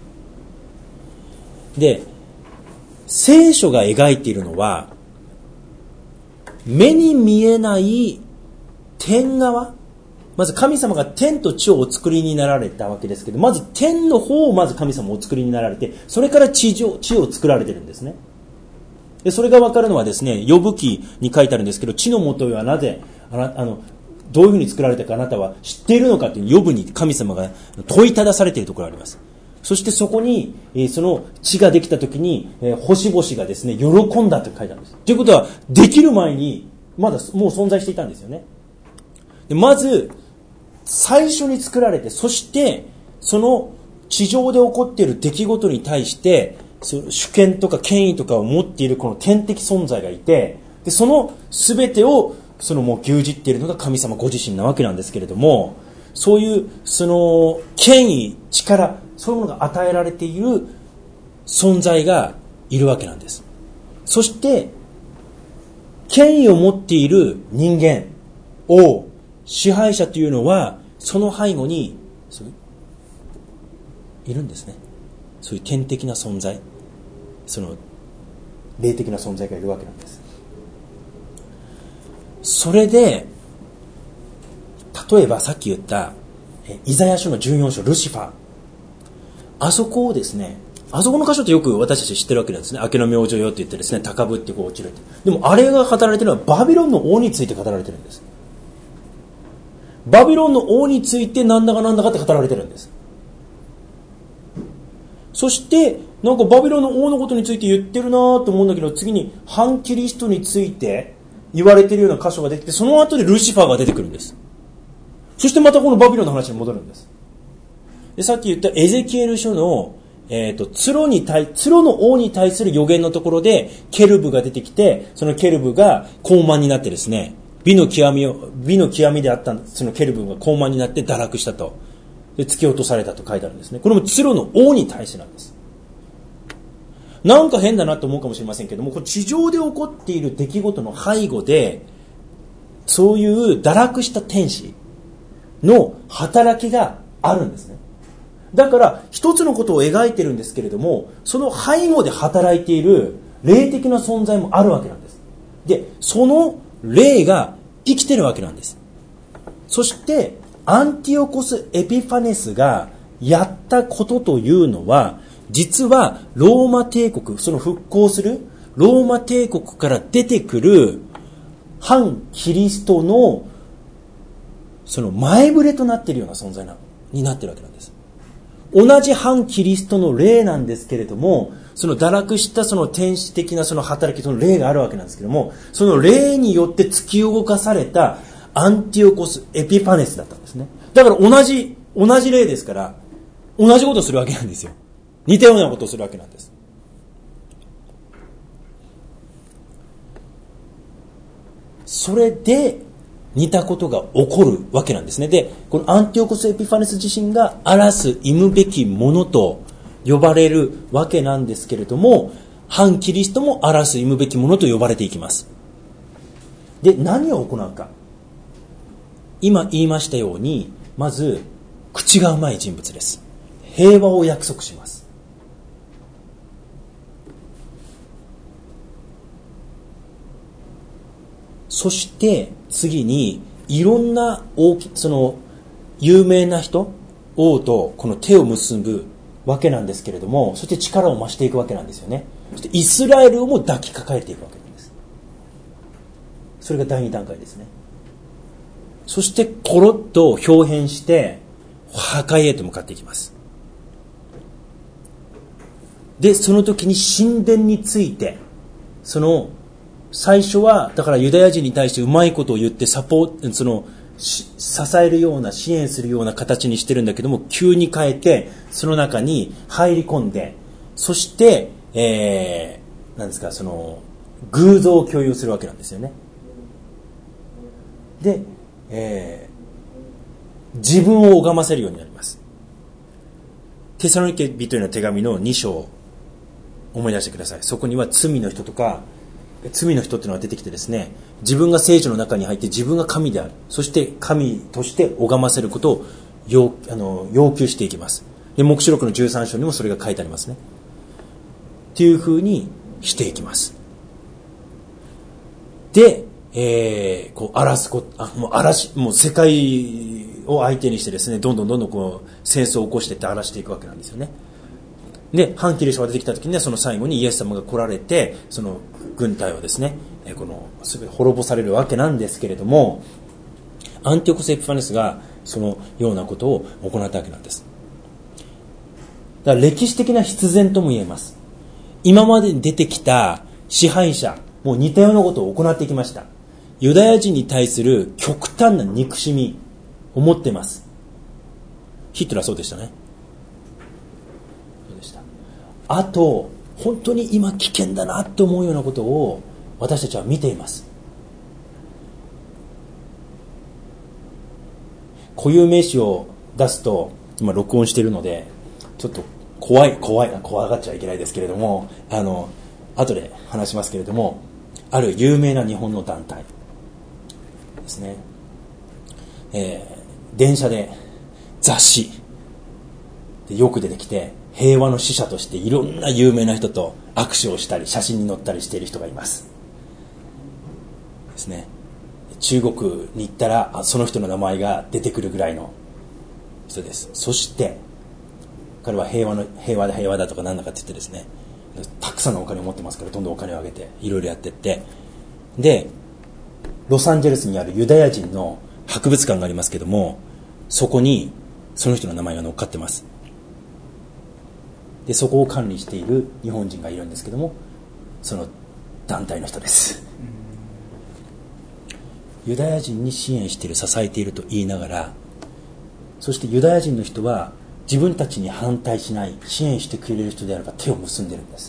で、聖書が描いているのは、目に見えない天側、まず神様が天と地をお作りになられたわけですけど、まず天の方をまず神様お作りになられて、それから地上、地を作られてるんですね。 でそれが分かるのはですね、ヨブ記に書いてあるんですけど、地の元はなぜあなあのどういうふうに作られたかあなたは知っているのかというヨブに神様が問いただされているところがあります。そしてそこに、えー、その地ができた時に、えー、星々がですね喜んだと書いてあるんです。ということはできる前にまだもう存在していたんですよね。でまず最初に作られて、そしてその地上で起こっている出来事に対して主権とか権威とかを持っているこの天的存在がいて、でその全てをそのもう牛耳っているのが神様ご自身なわけなんですけれども、そういうその権威、力、そういうものが与えられている存在がいるわけなんです。そして権威を持っている人間、王、支配者というのはその背後にいるんですね。そういう天的な存在、その霊的な存在がいるわけなんです。それで例えばさっき言ったイザヤ書のじゅうよん章ルシファー、あそこをですね、あそこの箇所ってよく私たち知ってるわけなんですね。明けの明星よって言ってですね、高ぶってこう落ちるって。でもあれが語られているのはバビロンの王について語られているんです。バビロンの王についてなんだかなんだかって語られているんです。そしてなんかバビロンの王のことについて言ってるなと思うんだけど、次に反キリストについて言われているような箇所が出てきて、その後でルシファーが出てくるんです。そしてまたこのバビロンの話に戻るんです。でさっき言ったエゼキエル書の、えーと、ツロに対、ツロの王に対する予言のところでケルブが出てきて、そのケルブが高慢になってですね、美の極みを、美の極みであったそのケルブが高慢になって堕落したと。で突き落とされたと書いてあるんですね。これもツロの王に対してなんです。なんか変だなと思うかもしれませんけども、これ地上で起こっている出来事の背後で、そういう堕落した天使の働きがあるんですね。だから一つのことを描いてるんですけれども、その背後で働いている霊的な存在もあるわけなんです。で、その霊が生きてるわけなんです。そしてアンティオコス・エピファネスがやったことというのは、実はローマ帝国、その復興するローマ帝国から出てくる反キリストのその前触れとなっているような存在になっているわけなんです。同じ反キリストの霊なんですけれども、その堕落したその天使的なその働き、その霊があるわけなんですけども、その霊によって突き動かされたアンティオコス・エピファネスだったんですね。だから同じ同じ霊ですから、同じことをするわけなんですよ。似たようなことをするわけなんです。それで似たことが起こるわけなんですね。で、このアンティオコス・エピファネス自身が荒らす忌むべきものと呼ばれるわけなんですけれども、反キリストも荒らす忌むべきものと呼ばれていきます。で、何を行うか。今言いましたように、まず口がうまい人物です。平和を約束します。そして次にいろんな大きその有名な人王とこの手を結ぶわけなんですけれども、そして力を増していくわけなんですよね。そしてイスラエルをも抱きかかえていくわけなんです。それがだいに段階ですね。そしてコロッと表変して破壊へと向かっていきます。でその時に神殿について、その最初はだからユダヤ人に対してうまいことを言ってサポート、その支えるような支援するような形にしてるんだけども、急に変えてその中に入り込んで、そして、えー、なんですか、その偶像を共有するわけなんですよね。で、えー、自分を拝ませるようになります。テサロニケ人への手紙のに章を思い出してください。そこには罪の人とか罪の人っていうのが出てきてですね、自分が聖女の中に入って自分が神である、そして神として拝ませることを 要, あの要求していきます。で黙示録のじゅうさん章にもそれが書いてありますね。っていうふうにしていきます。で、えー、こう荒らすこあもう荒らしもう世界を相手にしてですね、どんどんどんどんこう戦争を起こしていって荒らしていくわけなんですよね。 で、反キリストが出てきた時にはその最後にイエス様が来られて、その軍隊をですね、このすべて滅ぼされるわけなんですけれども、アンティオコス・エピファネスがそのようなことを行ったわけなんです。だから歴史的な必然とも言えます。今までに出てきた支配者も似たようなことを行ってきました。ユダヤ人に対する極端な憎しみを持っています。ヒトラーそうでしたね。そうでした。あと本当に今危険だなと思うようなことを私たちは見ています。固有名詞を出すと今録音しているのでちょっと怖い怖い怖がっちゃいけないですけれども、あの後で話しますけれども、ある有名な日本の団体ですね、えー、電車で雑誌でよく出てきて平和の使者としていろんな有名な人と握手をしたり写真に載ったりしている人がいますですね。中国に行ったらその人の名前が出てくるぐらいの人です。そして彼は平和の平和だ平和だとかなんだかって言ってですね、たくさんのお金を持ってますからどんどんお金を上げていろいろやっていって、でロサンゼルスにあるユダヤ人の博物館がありますけども、そこにその人の名前が載っかってます。でそこを管理している日本人がいるんですけども、その団体の人です。ユダヤ人に支援している支えていると言いながら、そしてユダヤ人の人は自分たちに反対しない支援してくれる人であれば手を結んでるんです。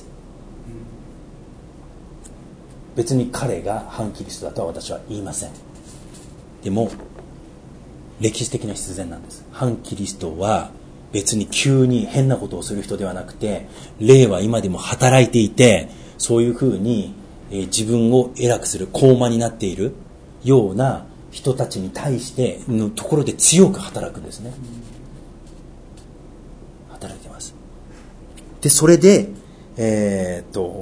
別に彼が反キリストだとは私は言いません。でも歴史的な必然なんです。反キリストは別に急に変なことをする人ではなくて、霊は今でも働いていて、そういうふうに、えー、自分を偉くする高慢になっているような人たちに対してのところで強く働くんですね。働いてます。でそれでえー、っと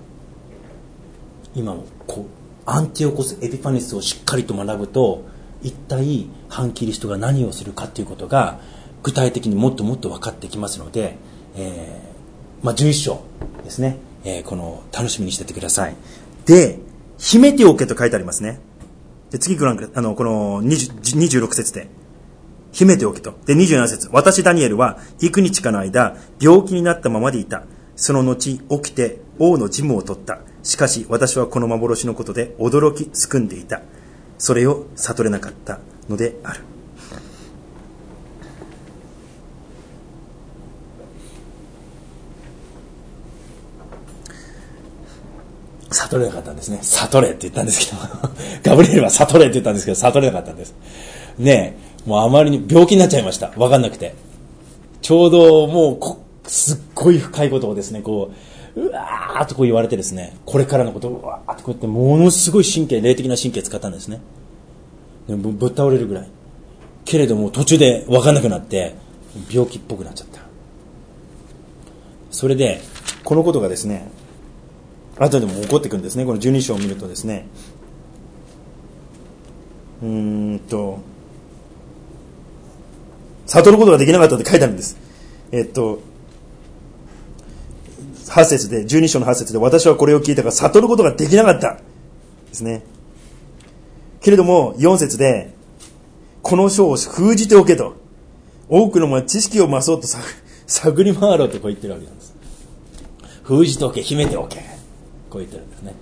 今もこうアンティオコス・エピファネスをしっかりと学ぶと、一体反キリストが何をするかということが具体的にもっともっと分かってきますので、えーまあ、じゅういっ章ですね、えー、この楽しみにしててください。で秘めておけと書いてありますね。で次ご覧ください。あのこのにじゅうろく節で秘めておけと。でにじゅうなな節、私ダニエルは幾日かの間病気になったままでいた。その後起きて王の事務を取った。しかし私はこの幻のことで驚きすくんでいた。それを悟れなかったのである。悟れなかったんですね。悟れって言ったんですけどガブリエルは悟れって言ったんですけど悟れなかったんですね。えもうあまりに病気になっちゃいました。分かんなくて、ちょうどもうこすっごい深いことをですね、こううわーっとこう言われてですね、これからのことをうわーっとこうやってものすごい神経、霊的な神経使ったんですね。でもぶっ倒れるぐらい。けれども途中で分かんなくなって病気っぽくなっちゃった。それでこのことがですね後でも起こってくるんですね。このじゅうに章を見るとですね、うーんと悟ることができなかったって書いてあるんです。えっとはち節で、じゅうに章のはち節で、私はこれを聞いたが悟ることができなかったですね。けれどもよん節で、この書を封じておけと、多くの者は知識を増そうと探り回ろうとこう言ってるわけなんです。封じておけ、秘めておけ、こう言ってるんですね。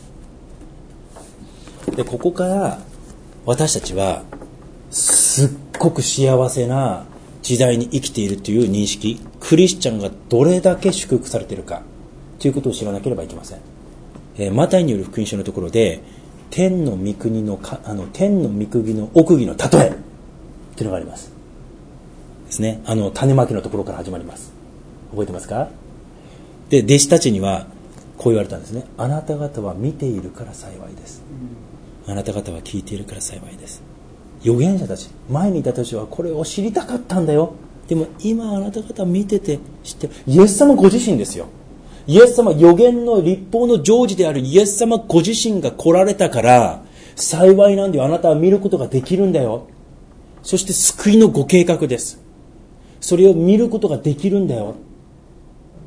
でここから私たちはすっごく幸せな時代に生きているという認識、クリスチャンがどれだけ祝福されているかということを知らなければいけません。えー、マタイによる福音書のところで、天の御国のかあの天の御国の奥義の例えというのがありますですね。あの種まきのところから始まります。覚えてますか？で弟子たちにはこう言われたんですね。あなた方は見ているから幸いです。あなた方は聞いているから幸いです。預言者たち、前にいたたちはこれを知りたかったんだよ。でも今あなた方見てて知ってる。イエス様ご自身ですよ。イエス様、預言の律法の成就であるイエス様ご自身が来られたから幸いなんだよ。あなたは見ることができるんだよ。そして救いのご計画です。それを見ることができるんだよ。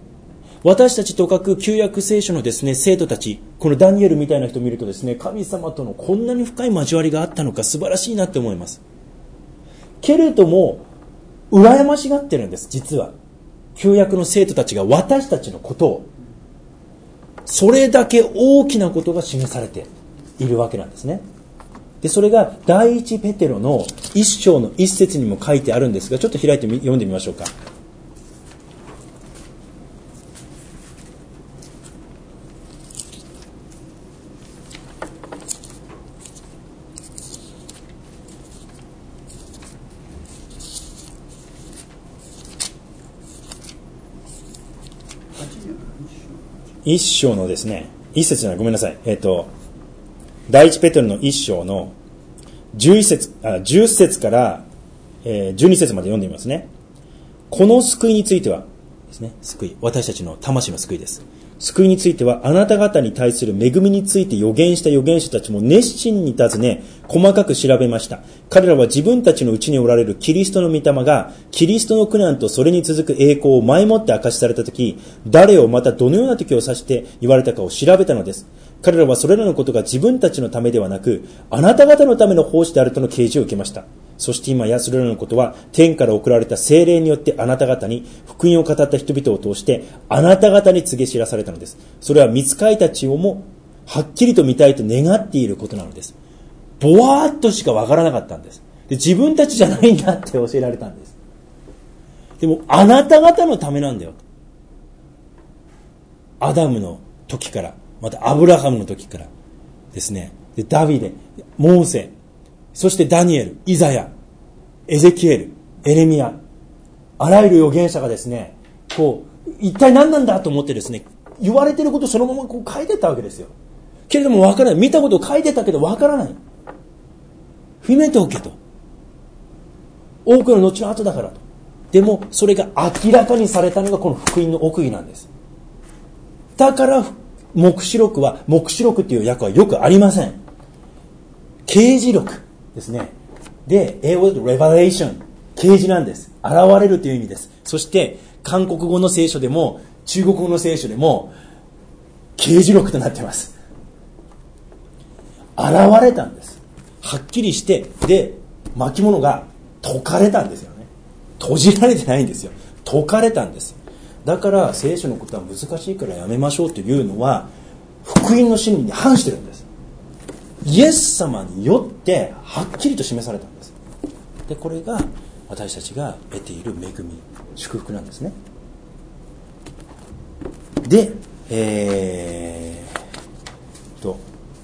私たちとかく旧約聖書のですね、生徒たち、このダニエルみたいな人を見るとですね、神様とのこんなに深い交わりがあったのか素晴らしいなって思います。けれども、羨ましがってるんです、実は。旧約の生徒たちが私たちのことを、それだけ大きなことが示されているわけなんですね。で、それが第一ペテロの一章の一節にも書いてあるんですが、ちょっと開いてみ読んでみましょうか。一章のですね、一節じゃない、ごめんなさい。えっと、第一ペテロの一章の十一節、あ、十節から、えー、十二節まで読んでみますね。この救いについてはですね、救い、私たちの魂の救いです。救いについては、あなた方に対する恵みについて予言した預言者たちも熱心に尋ね、細かく調べました。彼らは自分たちのうちにおられるキリストの御霊が、キリストの苦難とそれに続く栄光を前もって明かしされたとき、誰をまたどのような時を指して言われたかを調べたのです。彼らはそれらのことが自分たちのためではなく、あなた方のための奉仕であるとの啓示を受けました。そして今やそれらのことは天から送られた聖霊によってあなた方に福音を語った人々を通してあなた方に告げ知らされたのです。それは御使いたちをもはっきりと見たいと願っていることなのです。ぼわーっとしかわからなかったんです。で、自分たちじゃないんだって教えられたんです。でもあなた方のためなんだよ。アダムの時から、またアブラハムの時からですね。で、ダビデ、モーセ、そしてダニエル、イザヤ、エゼキエル、エレミヤ、あらゆる預言者がですね、こう、一体何なんだと思ってですね、言われていることをそのままこう書いてったわけですよ。けれどもわからない。見たことを書いてたけどわからない。秘めておけと。多くの後の後だからと。でも、それが明らかにされたのがこの福音の奥義なんです。だから、黙示録は、黙示録っていう訳はよくありません。啓示録ですね。で、英語でレバレーション、啓示なんです。現れるという意味です。そして、韓国語の聖書でも、中国語の聖書でも、啓示録となっています。現れたんです。はっきりして、で、巻物が解かれたんですよね。閉じられてないんですよ。解かれたんです。だから聖書のことは難しいからやめましょうというのは福音の真理に反してるんです。イエス様によってはっきりと示されたんです。で、これが私たちが得ている恵み、祝福なんですね。で、えー、と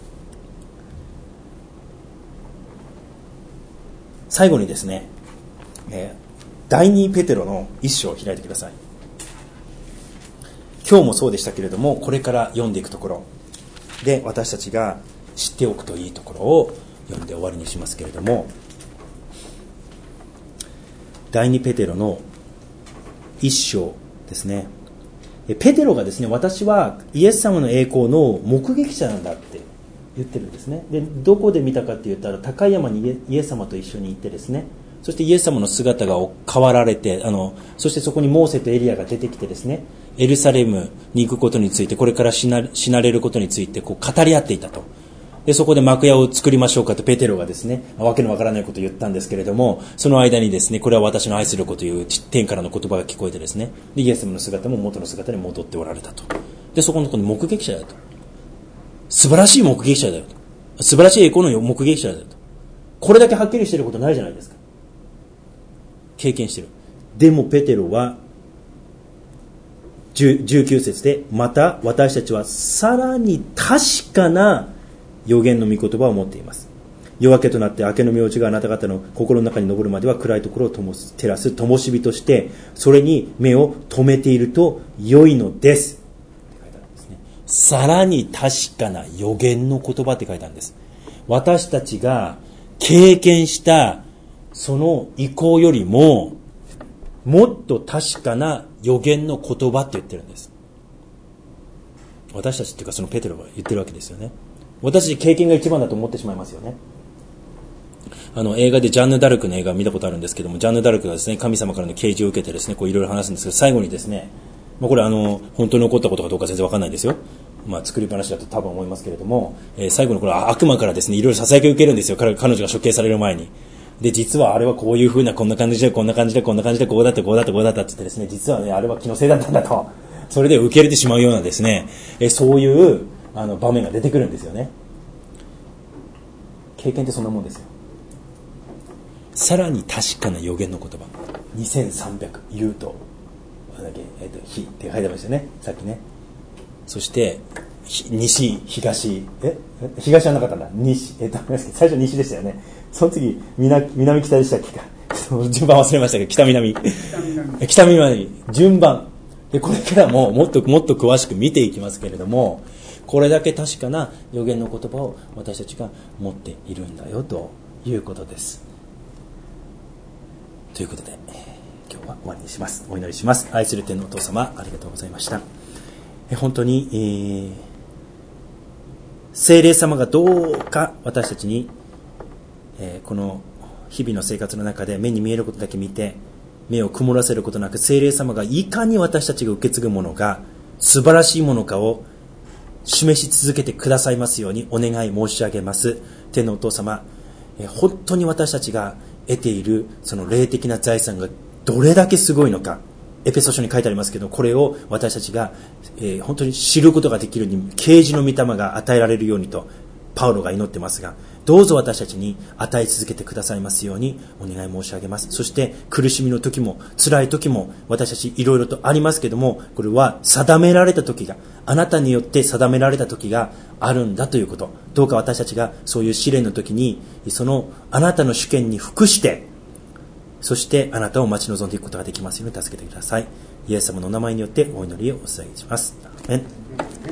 最後にですね、えー、第二ペテロの一章を開いてください。今日もそうでしたけれども、これから読んでいくところで私たちが知っておくといいところを読んで終わりにしますけれども、第二ペテロの一章ですね。ペテロがですね、私はイエス様の栄光の目撃者なんだって言ってるんですね。で、どこで見たかって言ったら高い山にイエス様と一緒に行ってですね、そしてイエス様の姿が変わられて、あのそしてそこにモーセとエリアが出てきてですね、エルサレムに行くことについて、これから死な、死なれることについてこう語り合っていたと。で、そこで幕屋を作りましょうかとペテロがですね、わけのわからないことを言ったんですけれども、その間にですね、これは私の愛する子という天からの言葉が聞こえてですね、でイエス様の姿も元の姿に戻っておられたと。で、そこのところに目撃者だと。素晴らしい目撃者だよと。素晴らしい栄光の目撃者だよと。これだけはっきりしていることないじゃないですか。経験している。でもペテロはじゅうきゅう節で、また私たちはさらに確かな預言の御言葉を持っています。夜明けとなって明けの明星があなた方の心の中に昇るまでは暗いところを灯す照らす灯火として、それに目を留めていると良いのです。って書いてあるんですね。さらに確かな預言の言葉って書いてあるんです。私たちが経験したその意向よりももっと確かな預言の言葉って言ってるんです。私たちっていうかそのペテロが言ってるわけですよね。私たち経験が一番だと思ってしまいますよね。あの映画でジャンヌ・ダルクの映画を見たことあるんですけども、ジャンヌ・ダルクがですね、神様からの啓示を受けてですね、こういろいろ話すんですけど、最後にですね、 まあ、これあの本当に起こったことかどうか全然わかんないですよ。まあ、作り話だと多分思いますけれども、えー、最後のこれ悪魔からですねいろいろ囁きを受けるんですよ。彼, 彼女が処刑される前に。で実はあれはこういう風なこんな感じでこんな感じでこんな感じでこうだってこうだってこうだったって言ってですね、実はねあれは気のせいだったんだと、それで受け入れてしまうようなですね、えー、そういうあの場面が出てくるんですよね。経験ってそんなもんですよ。さらに確かな予言の言葉、にせんさんびゃく言うとなんだっけ、えー、と日って書いてましたよね、さっきね。そして西、東、え東はなかったんだ、西、えっと最初西でしたよね。その次 南, 南北でしたっけか順番忘れましたけど、北南北南順番で、これからももっともっと詳しく見ていきますけれども、これだけ確かな予言の言葉を私たちが持っているんだよということです。ということで今日は終わりにします。お祈りします。愛する天のお父様、ありがとうございました。え本当に、えー、聖霊様がどうか私たちに、えー、この日々の生活の中で目に見えることだけ見て目を曇らせることなく、聖霊様がいかに私たちが受け継ぐものが素晴らしいものかを示し続けてくださいますようにお願い申し上げます。天のお父様、えー、本当に私たちが得ているその霊的な財産がどれだけすごいのか、エペソ書に書いてありますけど、これを私たちが、えー、本当に知ることができるように、啓示の御霊が与えられるようにとパウロが祈ってますが、どうぞ私たちに与え続けてくださいますようにお願い申し上げます。そして苦しみの時も辛い時も私たちいろいろとありますけども、これは定められた時が、あなたによって定められた時があるんだということ、どうか私たちがそういう試練の時にそのあなたの主権に服して、そしてあなたを待ち望んでいくことができますように助けてください。イエス様のお名前によってお祈りをお伝えします。アーメン。